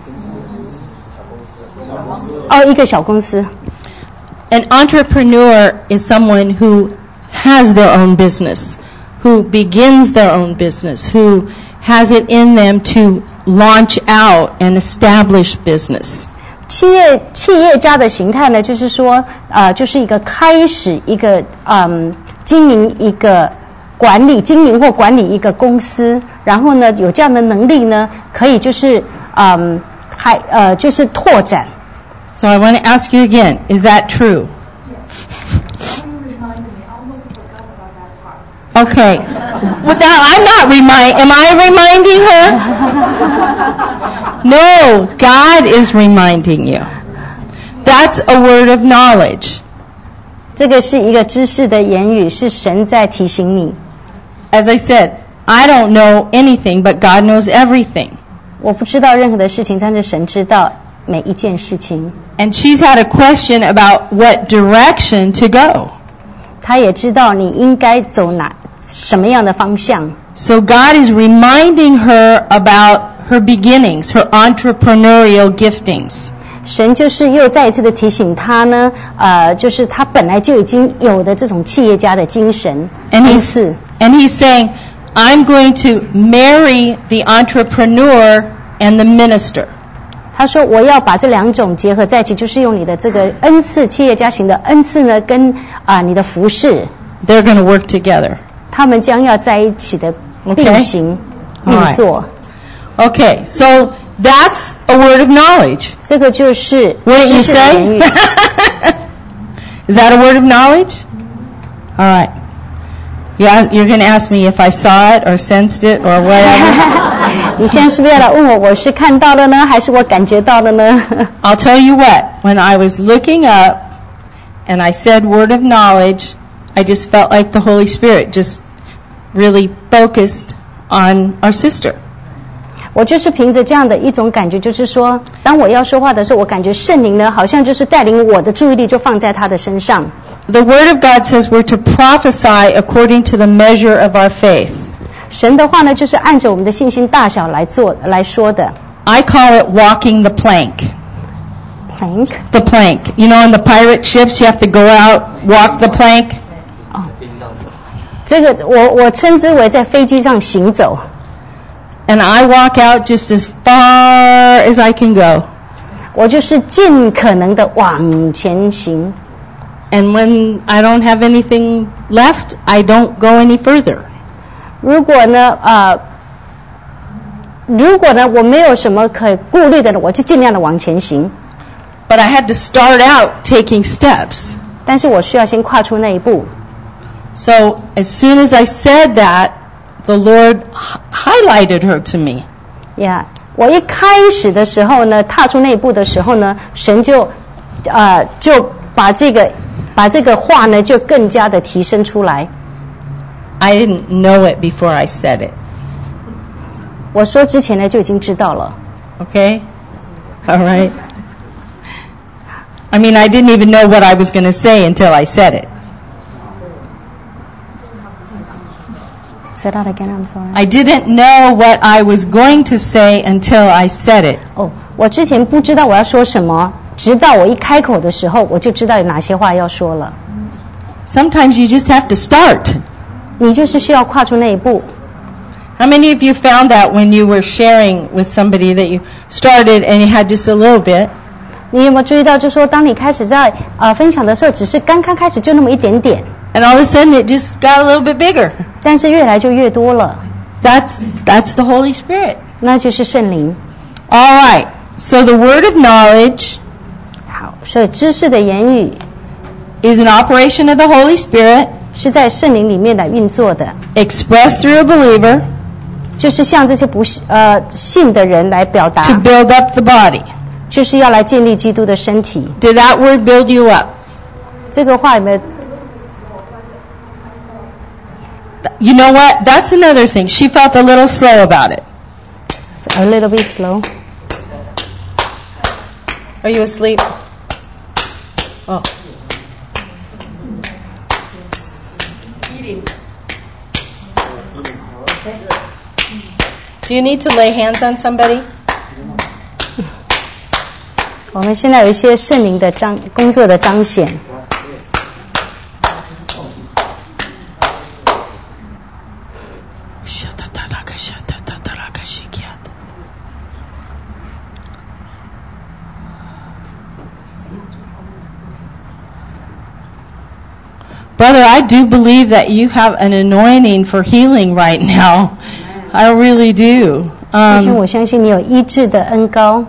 哦一个小公司。 An entrepreneur is someone who has their own business, who begins their own business, who has it in them to launch out and establish business. 企业企业家的形态呢，就是说，呃，就是一个开始一个嗯经营一个管理经营或管理一个公司，然后呢有这样的能力呢，可以就是嗯还呃就是拓展。 So I want to ask you again, is that true? Okay. Well, I'm not remind. Am I reminding her? No, God is reminding you. That's a word of knowledge. 这个是一个知识的言语，是神在提醒你。 As I said, I don't know anything, but God knows everything. 我不知道任何的事情，但是神知道每一件事情。 And she's had a question about what direction to go. 他也知道你应该走哪什么样的方向。 So God is reminding her about her beginnings, her entrepreneurial giftings. 神就是又再一次的提醒他呢，呃，就是他本来就已经有的这种企业家的精神。 And he's, and he's saying, I'm going to marry the entrepreneur and the minister. 他说我要把这两种结合在一起，就是用你的这个恩赐，企业家型的恩赐呢，跟啊、呃、你的服事 They're going to work together. 他们将要在一起的并行运作。 Okay, so that's a word of knowledge. 这个就是 Wouldn't you 知识的言 say? 语。 Is that a word of knowledge? All right. You ask, you're going to ask me if I saw it or sensed it or whatever. 你现在是不是要来问我，我是看到了呢，还是我感觉到了呢？ I'll tell you what. When I was looking up and I said word of knowledge, I just felt like the Holy Spirit just really focused on our sister. 我就是凭着这样的一种感觉，就是说，当我要说话的时候，我感觉圣灵呢，好像就是带领我的注意力就放在他的身上。 The Word of God says we're to prophesy according to the measure of our faith. 神的话呢，就是按着我们的信心大小来做来说的。 I call it walking the plank. Plank. The plank. You know, in the pirate ships, you have to go out, walk the plank. 这个我我称之为在飞机上行走。 And I walk out just as far as I can go. 我就是尽可能的往前行。 And when I don't have anything left, I don't go any further. 如果呢，呃，如果呢我没有什么可顾虑的，我就尽量的往前行。 But I had to start out taking steps. 但是我需要先跨出那一步。 So as soon as I said that, the Lord h- highlighted her to me. Yeah, 我一开始的时候呢，踏出那一步的时候呢，神就，呃，就把这个把这个话呢，就更加的提升出来。 I didn't know it before I said it. 我说之前呢就已经知道了。 Okay? All right. I mean, I didn't even know what I was going to say until I said it. Say that again, I'm sorry. I didn't know what I was going to say until I said it. 哦，我之前不知道我要说什么，直到我一开口的时候，我就知道有哪些话要说了。 Sometimes you just have to start. 你就是需要跨出那一步。 How many of you found that when you were sharing with somebody that you started and you had just a little bit? 你有没有注意到，就说当你开始在呃分享的时候，只是刚刚开始就那么一点点， And all of a sudden it just got a little bit bigger. 但是越来就越多了， That's, that's the Holy Spirit. 那就是圣灵。 All right. So the word of knowledge 好，所以知识的言语 is an operation of the Holy Spirit 是在圣灵里面来运作的， expressed through a believer. 就是向这些不呃信的人来表达， to build up the body. 就是要来建立基督的身体。 Did that word build you up? 这个话有没有？ You know what? That's another thing. She felt a little slow about it. A little bit slow. Are you asleep? Oh. Eating. Do you need to lay hands on somebody? 我们现在有一些圣灵的彰工作的彰显。 Brother, I do believe that you have an anointing for healing right now. I really do. 弟兄， Um, 我相信你有医治的恩膏。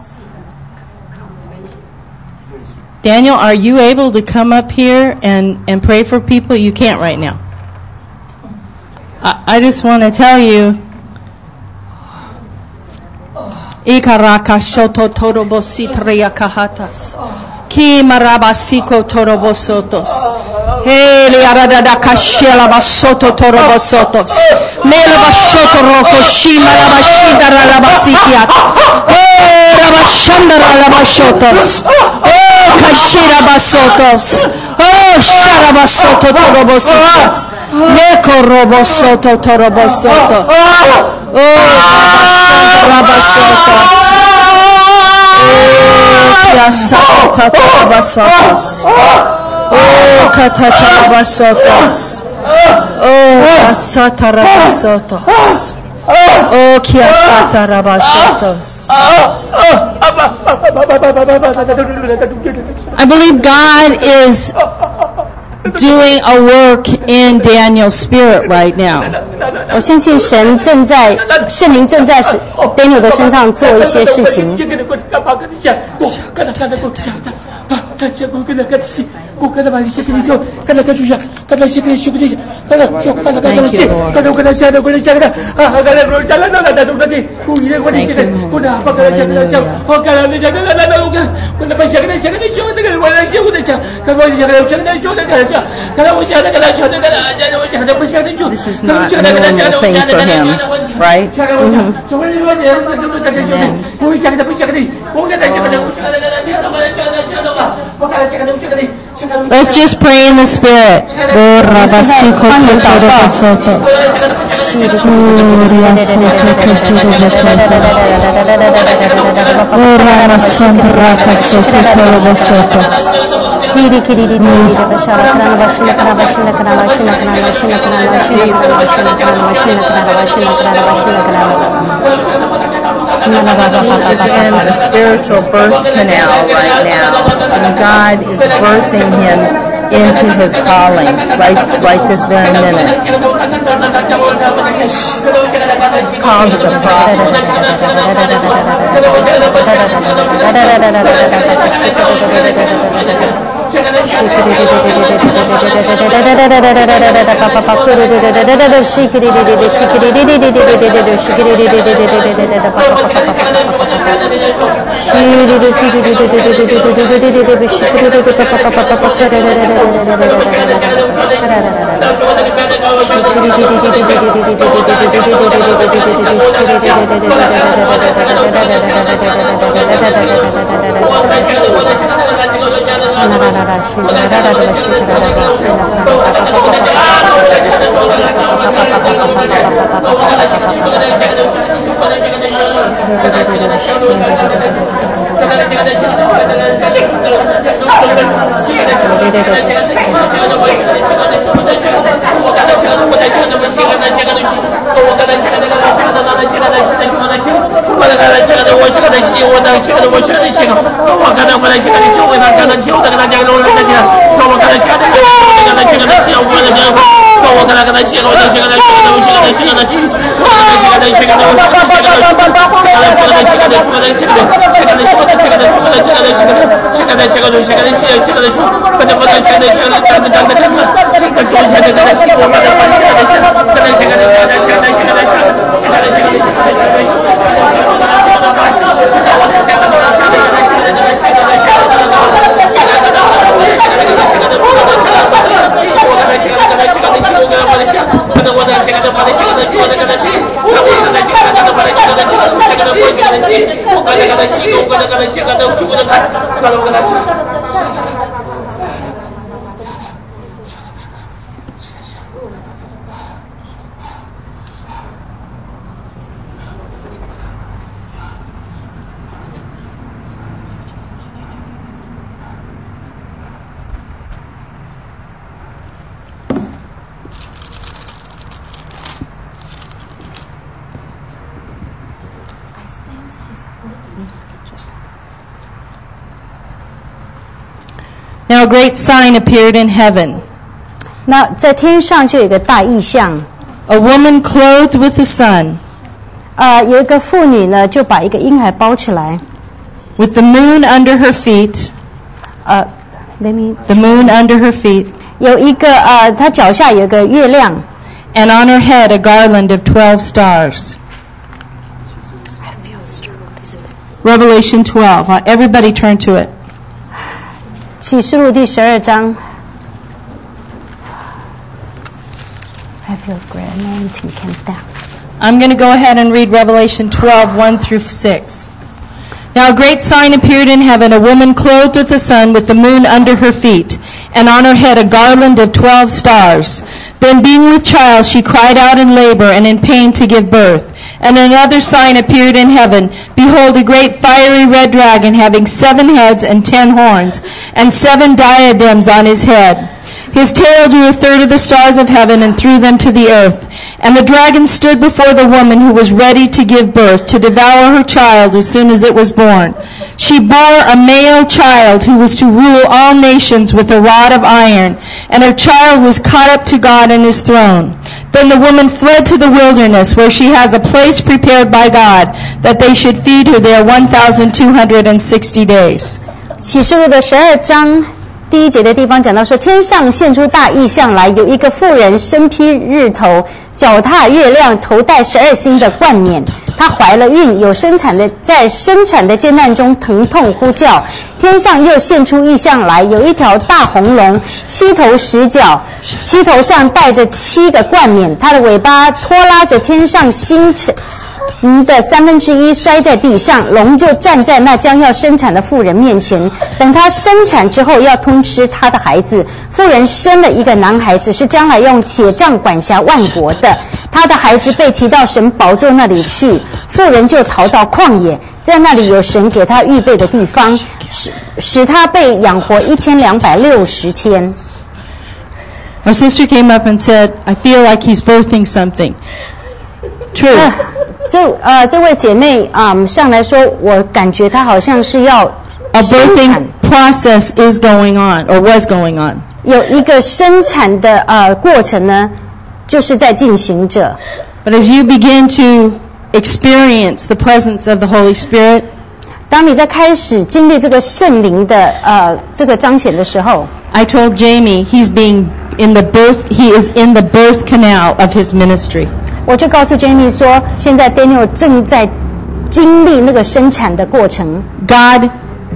Daniel, are you able to come up here and, and pray for people? You can't right now. I, I just want to tell you. Ikaraka shoto torobositria kahatas. Ki marabasiko torobosotos. Hele aradada kashela basoto torobosotos. Mele bashoto roko shima rabashida rabasikiat. Oh, rabashandara rabashotos. Oh, kashira basotos. Oh, sharabasoto torobosikiat. Neko robosoto torobosotos. Oh, rabasotos. Oh, kiasata torobosotos. Oh, katarabasotos. Oh, kasatarabasotos. Oh, kiasatarabasotos. I believe God is doing a work in Daniel's spirit right now. 我相信神正在圣灵正在使 Daniel 的身上做一些事情。 This is not a normal thing for him, right? Let's just pray in the Spirit. He is in a spiritual birth canal right now, and God is birthing him into his calling right, right this very minute. He's called as a prophet. Now a great sign appeared in heaven. 那在天上就有一个大异象， A woman clothed with the sun, 呃，有一个妇女呢就把一个婴孩包起来， with the moon under her feet, 呃，let me the moon under her feet, 有一个呃，她脚下有一个月亮， and on her head a garland of twelve stars. Revelation twelve. Uh, Everybody turn to it. 启示录第十二章。I feel great anointing came down. I'm going to go ahead and read Revelation twelve, one through six. Now a great sign appeared in heaven, a woman clothed with the sun, with the moon under her feet, and on her head a garland of twelve stars. Then being with child, she cried out in labor and in pain to give birth. And another sign appeared in heaven. Behold, a great fiery red dragon, having seven heads and ten horns, and seven diadems on his head. His tail drew a third of the stars of heaven and threw them to the earth. And the dragon stood before the woman who was ready to give birth, to devour her child as soon as it was born. She bore a male child who was to rule all nations with a rod of iron, and her child was caught up to God and his throne. Then the woman fled to the wilderness, where she has a place prepared by God, that they should feed her there one thousand two hundred sixty days. 启示录的十二章第一节的地方讲到说，天上现出大异象来，有一个妇人身披日头，脚踏月亮，头戴十二星的冠冕。她怀了孕，有生产的，在生产的艰难中疼痛呼叫。天上又现出异象来，有一条大红龙，七头十角，七头上戴着七个冠冕，它的尾巴拖拉着天上星辰嗯的三分之一摔在地上，龙就站在那将要生产的妇人面前。等她生产之后，要通吃她的孩子。妇人生了一个男孩子，是将来用铁杖管辖万国的。她的孩子被提到神宝座那里去，妇人就逃到旷野，在那里有神给她预备的地方，使使她被养活一千两百六十天。 Our sister came up and said, I feel like he's birthing something. True. 呃这呃，这位姐妹啊、嗯，上来说，我感觉她好像是要 A 生 birthing 产， process is going on, or was going on. 有一个生产的呃过程呢，就是在进行着。 But as you begin to experience the presence of the Holy Spirit, 当你在开始经历这个圣灵的呃这个彰显的时候， I told Jamie he's being in the birth, he is in the birth canal of his ministry. 我就告诉 Jamie 说，现在 Daniel 正在经历那个生产的过程。 God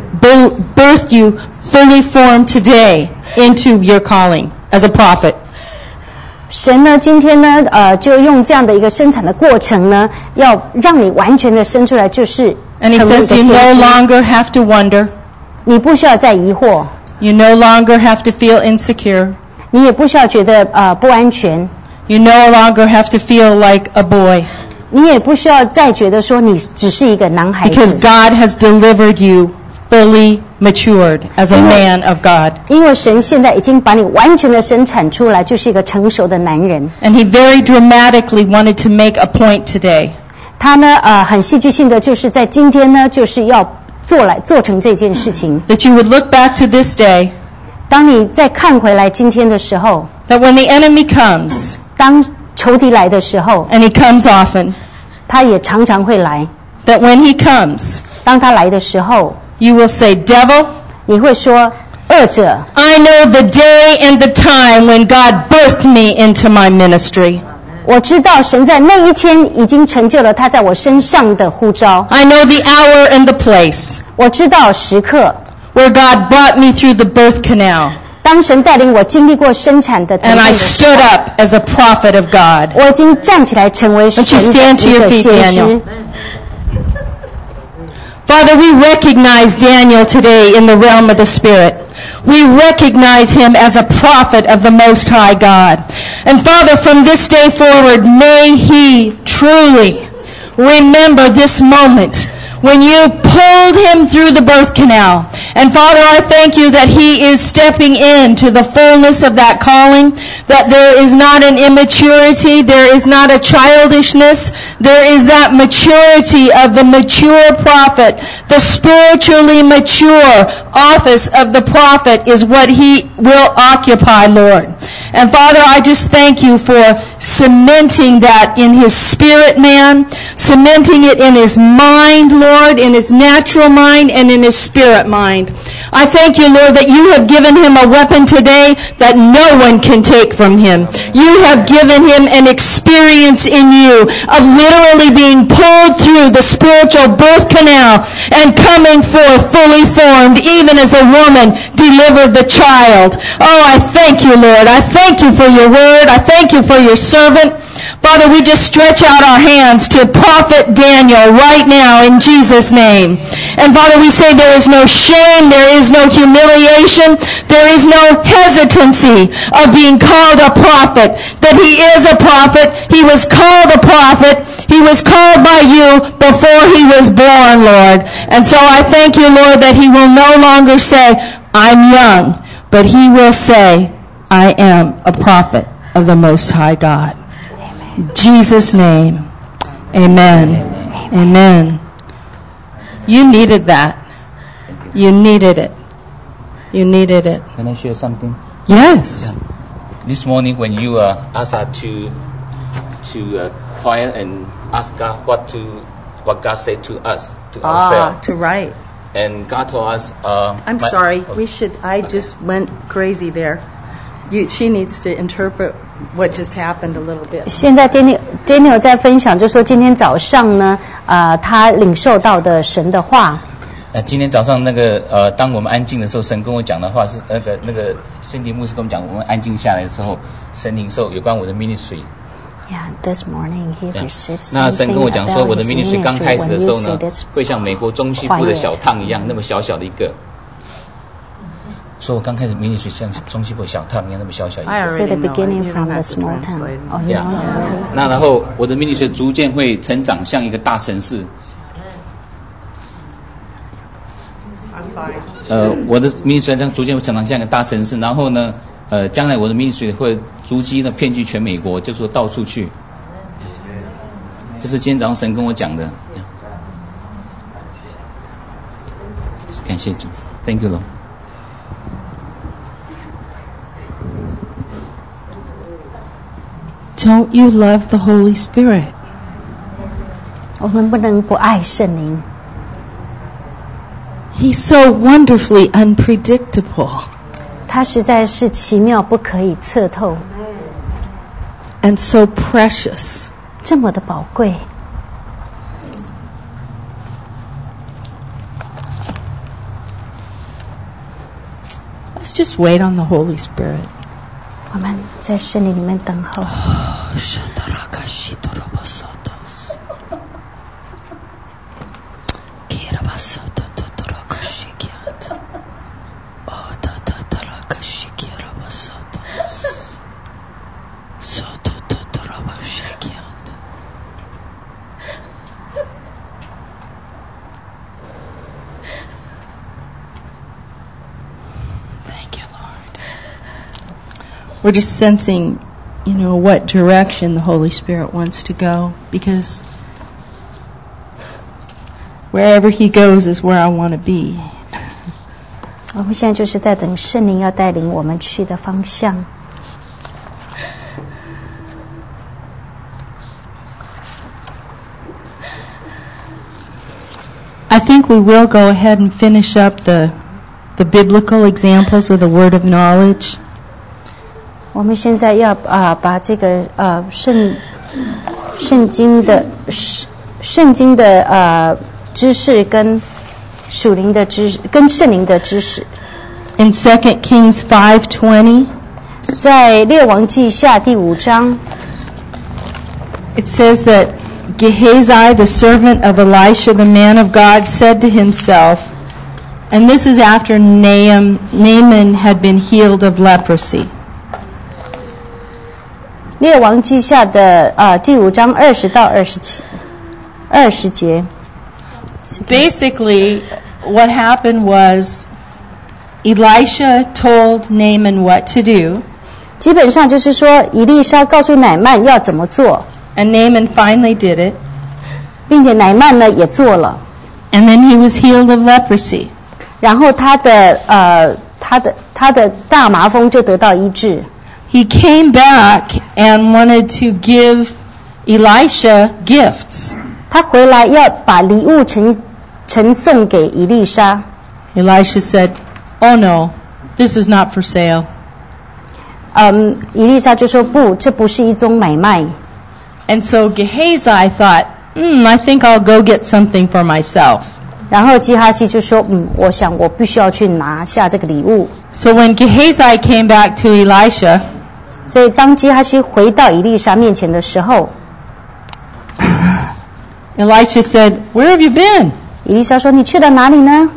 birthed you fully formed today into your calling as a prophet. 神呢，今天呢，呃，就用这样的一个生产的过程呢，要让你完全的生出来，就是成 And he 为一 says 个 you 先 no 知。 longer have to wonder. 你不需要再疑惑， You no longer have to feel insecure. 你也不需要觉得呃不安全， You no longer have to feel like a boy. 你也不需要再觉得说你只是一个男孩 Because 子， God has delivered you fully matured as a man of God. 因为神现在已经把你完全的生产出来，就是一个成熟的男人。 And he very dramatically wanted to make a point today. 他呢，呃，很戏剧性的，就是在今天呢，就是要做来做成这件事情。 That you would look back to this day, 当你再看回来今天的时候， that when the enemy comes, 当仇敌来的时候， and he comes often, 他也常常会来。 that when he comes, 当他来的时候， you will say, Devil, 你会说：“恶者， I know the day and the time when God birthed me into my ministry. 我知道神在那一天已经成就了他在我身上的呼召。 I know the hour and the place 我知道时刻， where God brought me through the birth canal, 当神带领我经历过生产的疼 and 痛 I 的时候， stood up as a prophet of God. 我已经站起来成为神 Would you 的 stand to 一 your 个 feet, 先 Daniel? 知。 Father, we recognize Daniel today in the realm of the Spirit. We recognize him as a prophet of the Most High God. And Father, from this day forward, may he truly remember this moment when you pulled him through the birth canal. And Father, I thank you that he is stepping into the fullness of that calling, that there is not an immaturity, there is not a childishness, there is that maturity of the mature prophet. The spiritually mature office of the prophet is what he will occupy, Lord. And Father, I just thank you for cementing that in his spirit man, cementing it in his mind, Lord, in his natural mind and in his spirit mind. I thank you, Lord, that you have given him a weapon today that no one can take from him. You have given him an experience in you of literally being pulled through the spiritual birth canal and coming forth fully formed, even as the woman delivered the child. Oh, I thank you, Lord. I thank you for your word. I thank you for your servant. Father, we just stretch out our hands to Prophet Daniel right now in Jesus' name. And Father, we say there is no shame, there is no humiliation, there is no hesitancy of being called a prophet. That he is a prophet, he was called a prophet, he was called by you before he was born, Lord. And so I thank you, Lord, that he will no longer say, I'm young, but he will say, I am a prophet of the Most High God. In Jesus' name, amen. Amen. Amen. You needed that. You needed it. You needed it. Can I share something? Yes. Yeah. This morning when you uh, asked us to to uh, quiet and ask God what to what God said to us, to ah, ourselves. to write. And God told us... Uh, I'm my, sorry. oh, we should... I okay. just went crazy there. You, she needs to interpret what just happened a little bit. 现在 Daniel Daniel 在分享，就说今天早上呢，呃，他领受到的神的话。 呃，今天早上那个呃，当我们安静的时候，神跟我讲的话是那个那个圣经牧师跟我们讲，我们安静下来的时候，神领受有关我的 ministry。 Yeah, this morning he received something 那神跟我讲说，我的 about his ministry 刚开始的时候呢 when you say that's， 会像美国中西部的小烫一样，那么小小的一个。说我刚开始 ministry 像中西部的小烫一样，那么小小一个。 So the beginning from the small town. Oh, you Yeah. know already? 那然后我的 ministry 逐渐会成长，像一个大城市。呃，我的 ministry 将逐渐会成长像一个大城市，然后呢，呃，将来我的 ministry 会逐级的遍及全美国，就是说到处去。这是今天早上神跟我讲的。感谢主 ，Thank you, Lord. Don't you love the Holy Spirit? 我们不能不爱圣灵。 He's so wonderfully unpredictable. 他实在是奇妙不可以测透， And so precious. 这么的宝贵。 Let's just wait on the Holy Spirit. 我们在圣灵里面等候。 We're just sensing, you know, what direction the Holy Spirit wants to go, because wherever He goes is where I want to be. 我们现在就是在等圣灵要带领我们去的方向。 I think we will go ahead and finish up the the biblical examples of the word of knowledge. 我们现在要啊、呃、把这个呃圣圣经的圣经的呃知识跟属灵的知识跟圣灵的知识。 In Second Kings five twenty, 在列王记下第五章 it says that Gehazi, the servant of Elisha, the man of God, said to himself, and this is after Naaman, Naaman had been healed of leprosy. 列王记下的呃第五章二十到二十七二十节。 Basically, what happened was Elisha told Naaman what to do, 基本上就是说，以利沙告诉乃曼要怎么做， and Naaman finally did it, 并且乃曼呢也做了， and then he was healed of leprosy. 然后他的呃他的他的大麻风就得到医治。 He came back and wanted to give Elisha gifts. 他回来要把礼物呈呈送给以利沙。 Elisha said, "Oh no, this is not for sale." 嗯，以利沙就说不，这不是一宗买卖。 And so Gehazi thought, hmm, I think I'll go get something for myself. 然后基哈西就说，嗯，我想我必须要去拿下这个礼物。 So when Gehazi came back to Elisha, 所以当基哈西回到以利沙面前的时候， Elisha said, "Where have you been?" 以利沙说：“你去了哪里呢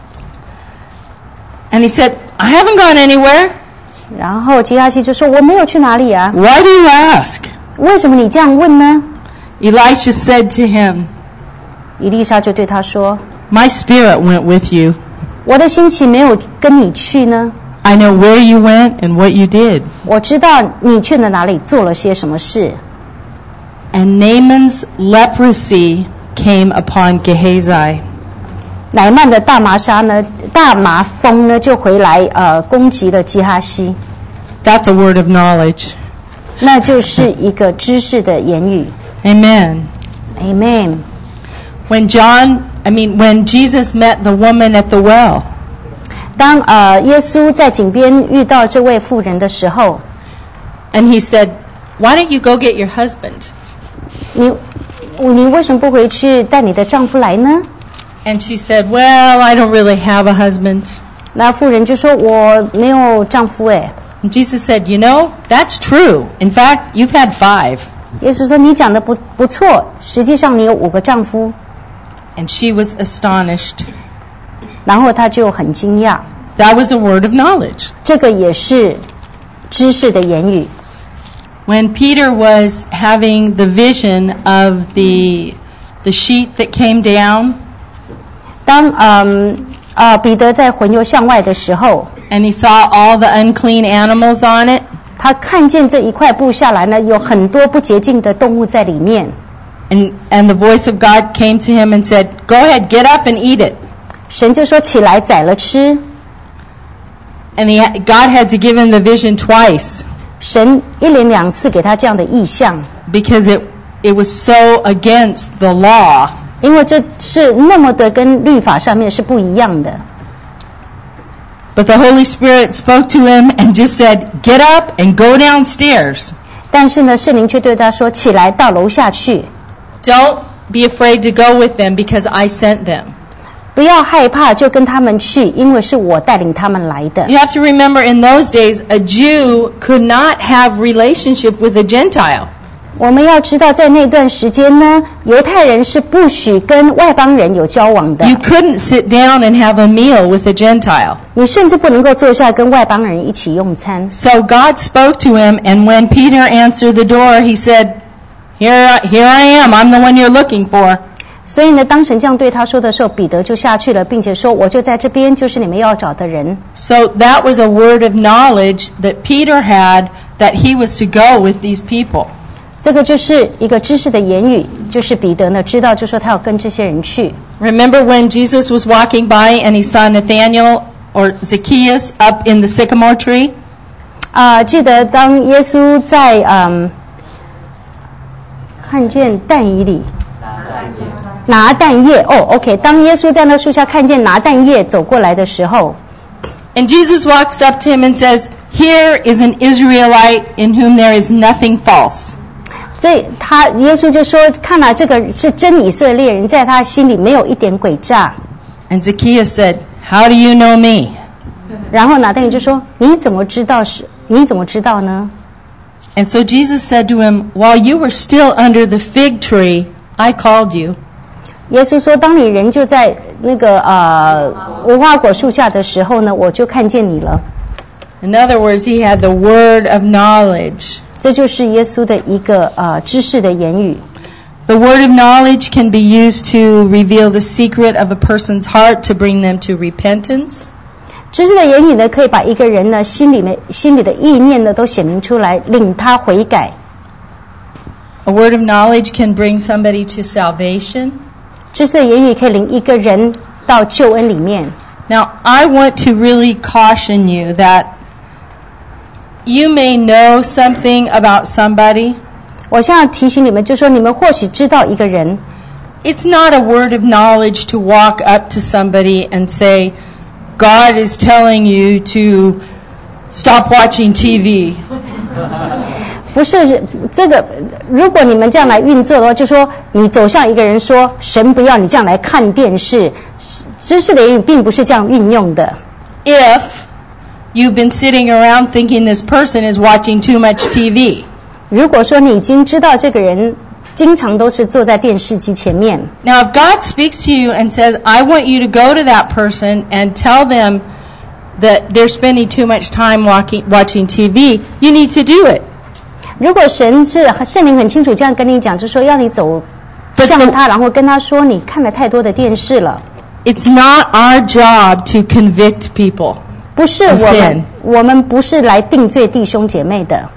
And he said, "I haven't gone anywhere." 然后基哈西就说：“我没有去哪里啊， Why do you ask? 为什么你这样问呢 Elisha said to him, 以利沙就对他说 "My spirit went with you. 我的心情没有跟你去呢， I know where you went and what you did." 我知道你去了哪里，做了些什么事。 And Naaman's leprosy came upon Gehazi. 乃曼的大麻沙呢，大麻风呢就回来呃攻击了基哈西， That's a word of knowledge. 那就是一个知识的言语。 Amen. Amen。 When John, I mean, when Jesus met the woman at the well, 当呃耶稣在井边遇到这位妇人的时候， and he said, "Why don't you go get your husband?" 你你为什么不回去带你的丈夫来呢？ And she said, "Well, I don't really have a husband." 那妇人就说：“我没有丈夫。”哎， And Jesus said, "You know, that's true. In fact, you've had five." 耶稣说：“你讲的不不错，实际上你有五个丈夫。 And she was astonished. ” 然后他就很惊讶， That was a word of knowledge. 这个也是知识的言语。 When Peter was having the vision of the the sheet that came down, 当嗯呃彼得在魂游向外的时候， and he saw all the unclean animals on it, 他看见这一块布下来呢，有很多不洁净的动物在里面。 and and the voice of God came to him and said, "Go ahead, get up and eat it." 神就说：“起来，宰了吃。” And he, God had to give him the vision twice 神一连两次给他这样的意象， because it it was so against the law. 因为这是那么的跟律法上面是不一样的。 But the Holy Spirit spoke to him and just said, "Get up and go downstairs. 但是呢，圣灵却对他说：“起来，到楼下去， Don't be afraid to go with them because I sent them." 不要害怕，就跟他们去，因为是我带领他们来的。” You have to remember, in those days, a Jew could not have relationship with a Gentile. 我们要知道，在那段时间呢，犹太人是不许跟外邦人有交往的。 You couldn't sit down and have a meal with a Gentile. 你甚至不能够坐下跟外邦人一起用餐。 So God spoke to him, and when Peter answered the door, he said, "Here, here I am. I'm the one you're looking for." 所以呢，当神这样对他说的时候，彼得就下去了，并且说：“我就在这边，就是你们要找的人。” So that was a word of knowledge that Peter had, that he was to go with these people. 这个就是一个知识的言语，就是彼得呢知道，就说他要跟这些人去。 Remember when Jesus was walking by and he saw Nathanael or Zacchaeus up in the sycamore tree? 啊、记得当耶稣在嗯看见但以理拿蛋叶哦 ，OK， 当耶稣在那树下看见拿蛋叶走过来的时候， And Jesus walks up to him and says, "Here is an Israelite in whom there is nothing false." 这他耶稣就说：“看来、啊、这个是真以色列人，在他心里没有一点诡诈。” And Zacchaeus said, "How do you know me?" 然后拿但以就说：“你怎么知道是？你怎么知道呢？” And so Jesus said to him, "While you were still under the fig tree, I called you. 耶稣说，当你人就在那个呃无花果树下的时候呢，我就看见你了。 In other words, he had the word of knowledge. 这就是耶稣的一个呃知识的言语。 The word of knowledge can be used to reveal the secret of a person's heart to bring them to repentance. 知识的言语呢，可以把一个人呢心里面心里的意念呢都显明出来，令他悔改。 A word of knowledge can bring somebody to salvation. 知识的言语可以领一个人到救恩里面。 Now, I want to really caution you that you may know something about somebody. 我想要提醒你们，就是说你们或许知道一个人。 It's not a word of knowledge to walk up to somebody and say, God is telling you to stop watching T V. 不是这个，如果你们这样来运作的话，就说你走向一个人说，神不要你这样来看电视。知识的言语并不是这样运用的。 If you've been sitting around thinking this person is watching too much T V. 如果说你已经知道这个人经常都是坐在电视机前面。 Now, if God speaks to you and says, I want you to go to that person and tell them that they're spending too much time walking, watching T V, you need to do it. 如果神是圣灵很清楚这样跟你讲，就说要你走向他，然后跟他说你看了太多的电视了。 It's not our job to convict people. 不是我们，我们不是来定罪弟兄姐妹的。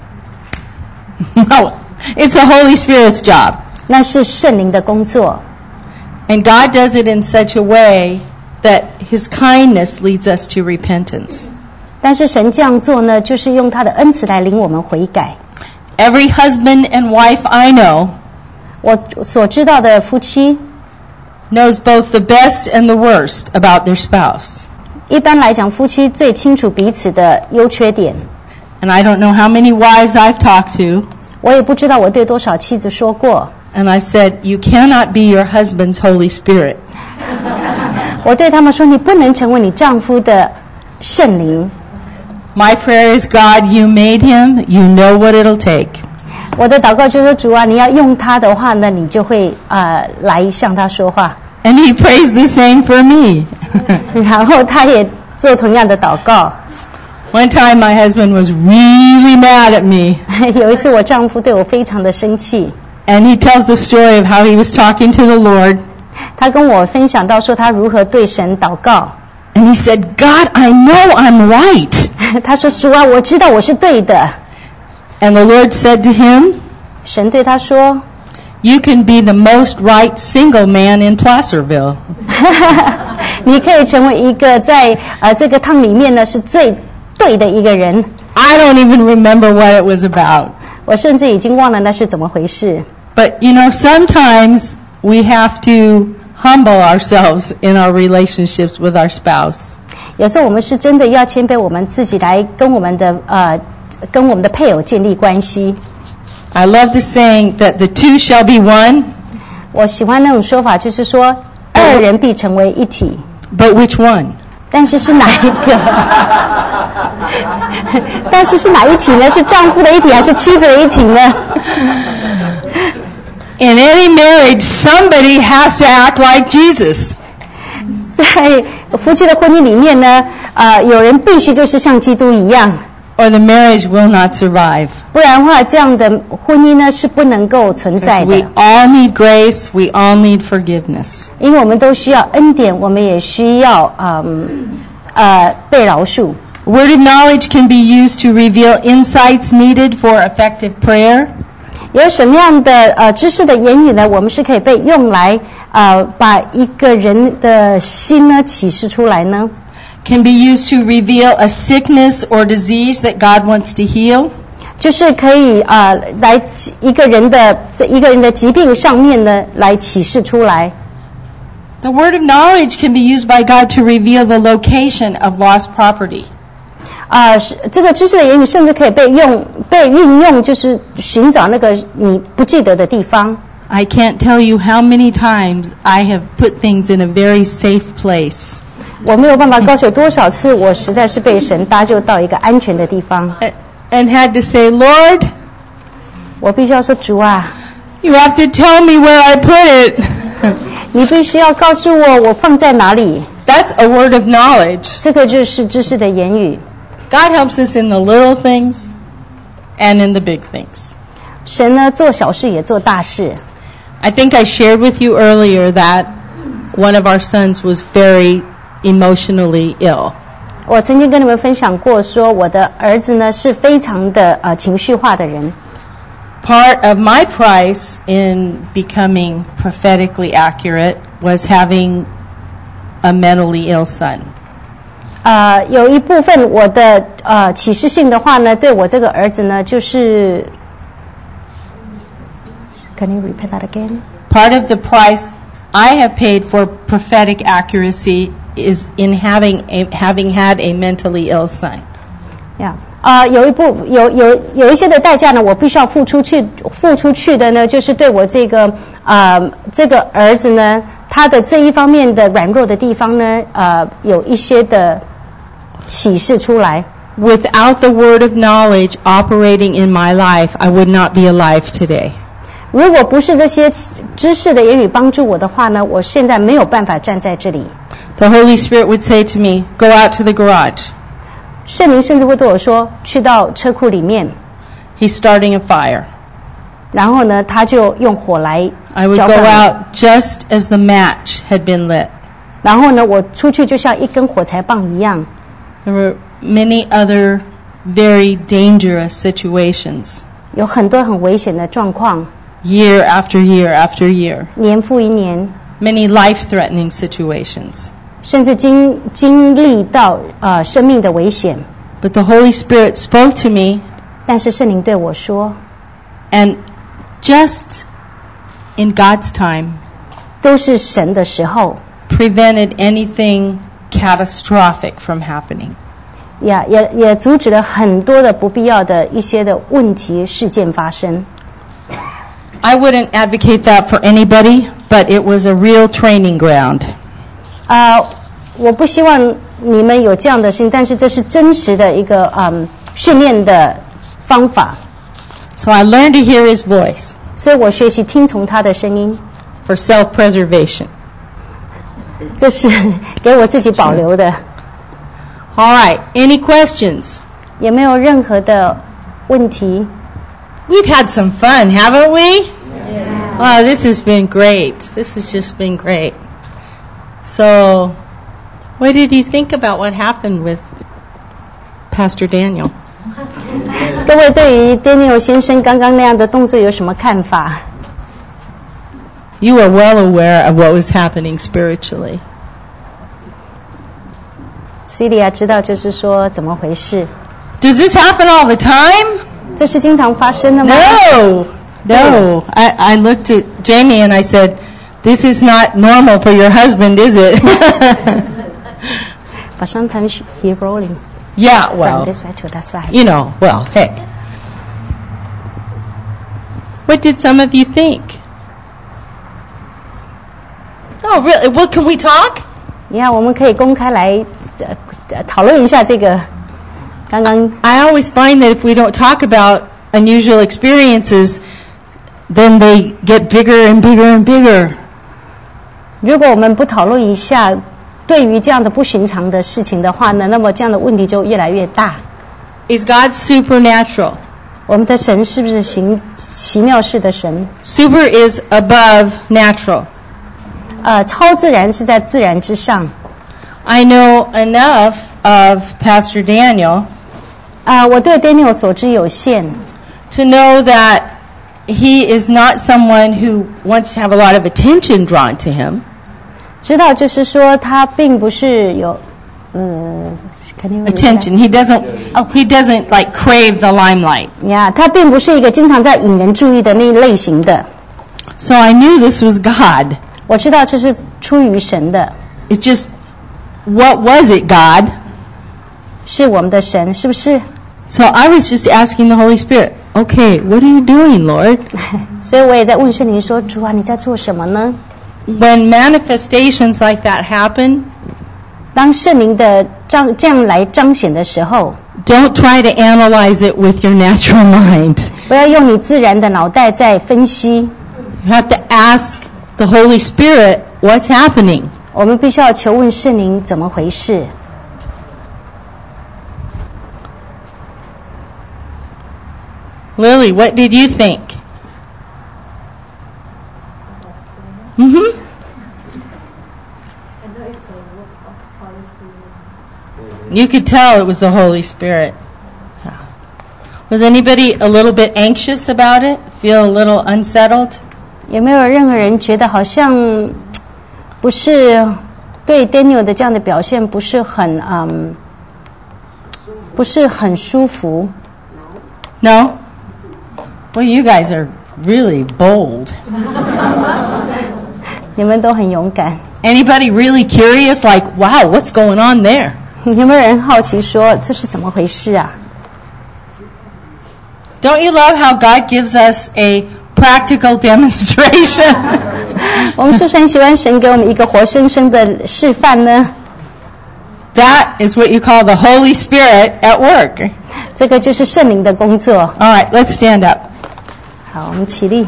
No, it's the Holy Spirit's job. 那是圣灵的工作。 And God does it in such a way that His kindness leads us to repentance. 但是神这样做呢，就是用他的恩慈来领我们悔改。 Every husband and wife I know 我所知道的夫妻 knows both the best and the worst about their spouse. 一般来讲，夫妻最清楚彼此的优缺点。 And I don't know how many wives I've talked to. 我也不知道我对多少妻子说过。 And I said, you cannot be your husband's Holy Spirit. 我对他们说，你不能成为你丈夫的圣灵。 My prayer is, God, you made him. You know what it'll take. 我的祷告就是说，主啊，你要用他的话呢，你就会呃来向他说话。 And he prays the same for me. 然后他也做同样的祷告。 One time my husband was really mad at me. 有一次我丈夫对我非常的生气。 And he tells the story of how he was talking to the Lord. 他跟我分享到说他如何对神祷告。 And he said, God, I know I'm right. 他说，主啊，我知道我是对的。 And the Lord said to him, 神对他说， You can be the most right single man in Placerville. 你可以成为一个在呃这个趟里面呢是最对的一个人。 I don't even remember what it was about. 我甚至已经忘了那是怎么回事。 But you know, sometimes we have to humble ourselves in our relationships with our spouse. 有时候我们是真的要谦卑我们自己，来跟我们的呃跟我们的配偶建立关系。 I love the saying that the two shall be one. 我喜欢那种说法，就是说二人必成为一体。 But which one? 但是是哪一个？但是是哪一体呢？是丈夫的一体还是妻子的一体呢？ In any marriage, somebody has to act like Jesus. 在夫妻的婚姻里面呢，呃，有人必须就是像基督一样， Or the marriage will not survive. 不然的话，这样的婚姻呢是不能够存在 We 的。 all need grace. We all need forgiveness. 因为我们都需要恩典，我们也需要嗯呃被饶恕。 Word of knowledge can be used to reveal insights needed for effective prayer. 有什么样的呃知识的言语呢？我们是可以被用来呃把一个人的心呢启示出来呢？ Can be used to reveal a sickness or disease that God wants to heal. 就是可以呃来一个人的这一个人的疾病上面呢来启示出来。 The word of knowledge can be used by God to reveal the location of lost property. 啊、呃，这个知识的言语甚至可以被用被运用，就是寻找那个你不记得的地方。 I can't tell you how many times I have put things in a very safe place. 我没有办法告诉有多少次，我实在是被神搭救到一个安全的地方。 And had to say, Lord, 我必须要说，主啊 You have to tell me where I put it. 你必须要告诉我我放在哪里。 That's a word of knowledge. 这个就是知识的言语。 God helps us in the little things and in the big things. 神呢，做小事也做大事。 I think I shared with you earlier that one of our sons was very emotionally ill. 我曾经跟你们分享过，说我的儿子呢是非常的呃情绪化的人。 Part of my price in becoming prophetically accurate was having a mentally ill son. 呃，有一部分我的呃启示性的话呢，对我这个儿子呢，就是 Can you repeat that again? Part of the price I have paid for prophetic accuracy is in having a, having had a mentally ill son. Yeah. 啊、呃，有一部有有有一些的代价呢，我必须要付出去付出去的呢，就是对我这个呃这个儿子呢，他的这一方面的软弱的地方呢，呃，有一些的启示出来。 Without the word of knowledge operating in my life, I would not be alive today. 如果不是这些知识的言语帮助我的话呢，我现在没有办法站在这里。 The Holy Spirit would say to me, "Go out to the garage." 圣灵甚至会对我说：“去到车库里面。” He's starting a fire. 然后呢，他就用火来 I would 浇 go 灌我。 out just as the match had been lit. 然后呢，我出去就像一根火柴棒一样。 There were many other very dangerous situations, 有很多很危险的状况， year after year after year. 年复一年， Many life-threatening situations. 甚至经经历到呃生命的危险。 But the Holy Spirit spoke to me, 但是圣灵对我说， and just in God's time, 都是神的时候， prevented anything catastrophic from happening. 也也也阻止了很多的不必要的一些的问题事件发生。 I wouldn't advocate that for anybody, but it was a real training ground. 啊、我不希望你们有这样的事情，但是这是真实的一个嗯训练的方法， So I learned to hear His voice 所以我学习听从他的声音， for self-preservation. 这是给我自己保留的。 All right, any questions? 也没有任何的问题。 We've had some fun, haven't we? Wow, this has been great. This has just been great. So, what did you think about what happened with Pastor Daniel? 各位对于 Daniel 先生刚刚那样的动作有什么看法？ You were well aware of what was happening spiritually. Celia 知道就是说怎么回事？ Does this happen all the time? 这是经常发生的吗？ No, no. I, I looked at Jamie and I said, "This is not normal for your husband, is it?" But sometimes he rolling Yeah, from well, this side to that side. you know, well, hey. What did some of you think? Oh, really? Well, can we talk? 你看，我们可以公开来呃呃讨论一下这个刚刚 I always find that if we don't talk about unusual experiences, then they get bigger and bigger and bigger. 如果我们不讨论一下对于这样的不寻常的事情的话呢，那么这样的问题就越来越大。 Is God supernatural? 我们的神是不是行奇妙式的神？ Super is above natural. 呃，超自然是在自然之上。 I know enough of Pastor Daniel 啊、我对 Daniel 所知有限， to know that he is not someone who wants to have a lot of attention drawn to him. 知道就是说他并不是有呃，肯定 Attention. He doesn't. Oh, he doesn't like crave the limelight. 呀，他并不是一个经常在引人注意的那一类型的。 So I knew this was God. 我知道这是出于神的， It's just, what was it, God? 是我们的神，是不是？ So I was just asking the Holy Spirit, okay, what are you doing, Lord? 所以我也在问圣灵说：“主啊，你在做什么呢？” When manifestations like that happen, 当圣灵的彰这样来彰显的时候， don't try to analyze it with your natural mind. 不要用你自然的脑袋在分析， You have to ask the Holy Spirit what's happening. 我们必须要求问圣灵怎么回事。 Lily, what did you think? Mm-hmm. You could tell it was the Holy Spirit. Yeah. Was anybody a little bit anxious about it? Feel a little unsettled? 有没有任何人觉得好像不是对 Daniel 的这样的表现不是很嗯不是很舒服？ No? Well, you guys are really bold. 你们都很勇敢。 Anybody really curious? Like, wow, what's going on there? 有没有人好奇说这是怎么回事啊？ Don't you love how God gives us a practical demonstration? 我们是不是很喜欢神给我们一个活生生的示范呢？ That is what you call the Holy Spirit at work. 这个就是圣灵的工作。 All right, let's stand up. 好，我们起立。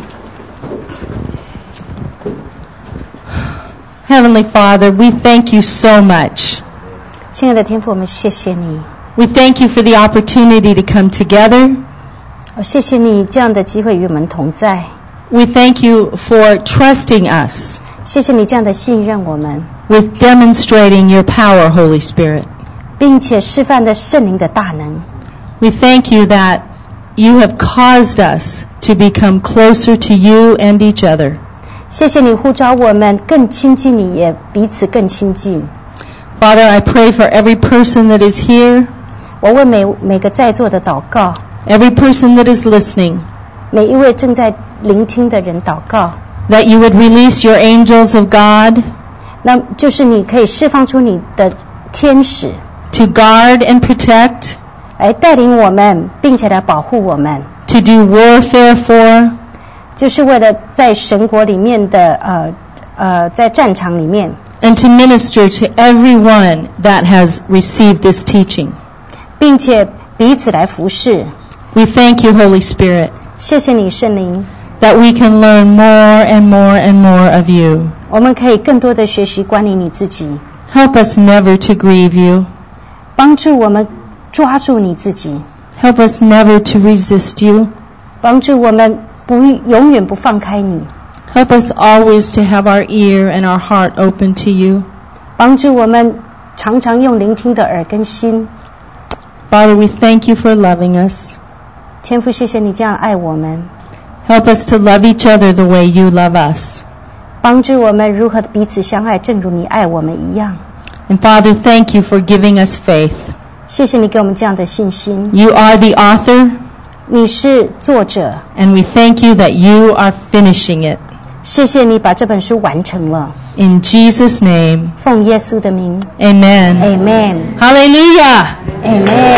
Heavenly Father, we thank you so much. 亲爱的天父，我们谢谢你， We thank you for the opportunity to come together. 我谢谢你这样的机会与我们同在， We thank you for trusting us 谢谢你这样的信任我们， with demonstrating your power, Holy Spirit. 并且示范的圣灵的大能。 We thank you that you have caused us to become closer to you and each other. 谢谢你呼召我们更亲近你，也彼此更亲近。 Father, I pray for every person that is here, 我为每每个在座的祷告， every person that is listening, 每一位正在聆听的人祷告， that you would release your angels of God 那就是你可以释放出你的天使 to guard and protect, 来带领我们，并且来保护我们， to do warfare for, 就是为了在神国里面的呃呃在战场里面， and to minister to everyone that has received this teaching. 并且彼此来服侍。 We thank you, Holy Spirit, 谢谢你，圣灵， that we can learn more and more and more of you. 我们可以更多的学习管理你自己， Help us never to grieve you. 帮助我们抓住你自己， Help us never to resist you. 帮助我们不永远不放开你， Help us always to have our ear and our heart open to you. 帮助我们常常用聆听的耳跟心。 Father, we thank you for loving us. 天父，谢谢你这样爱我们， Help us to love each other the way you love us. 帮助我们如何彼此相爱，正如你爱我们一样。 And Father, thank you for giving us faith. 谢谢你给我们这样的信心， You are the author, 你是作者， and we thank you that you are finishing it. 谢谢你把这本书完成了。 In Jesus' name, 奉耶稣的名 amen. ，Amen，Amen。 Hallelujah.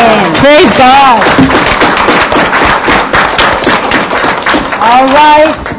Praise God. All right.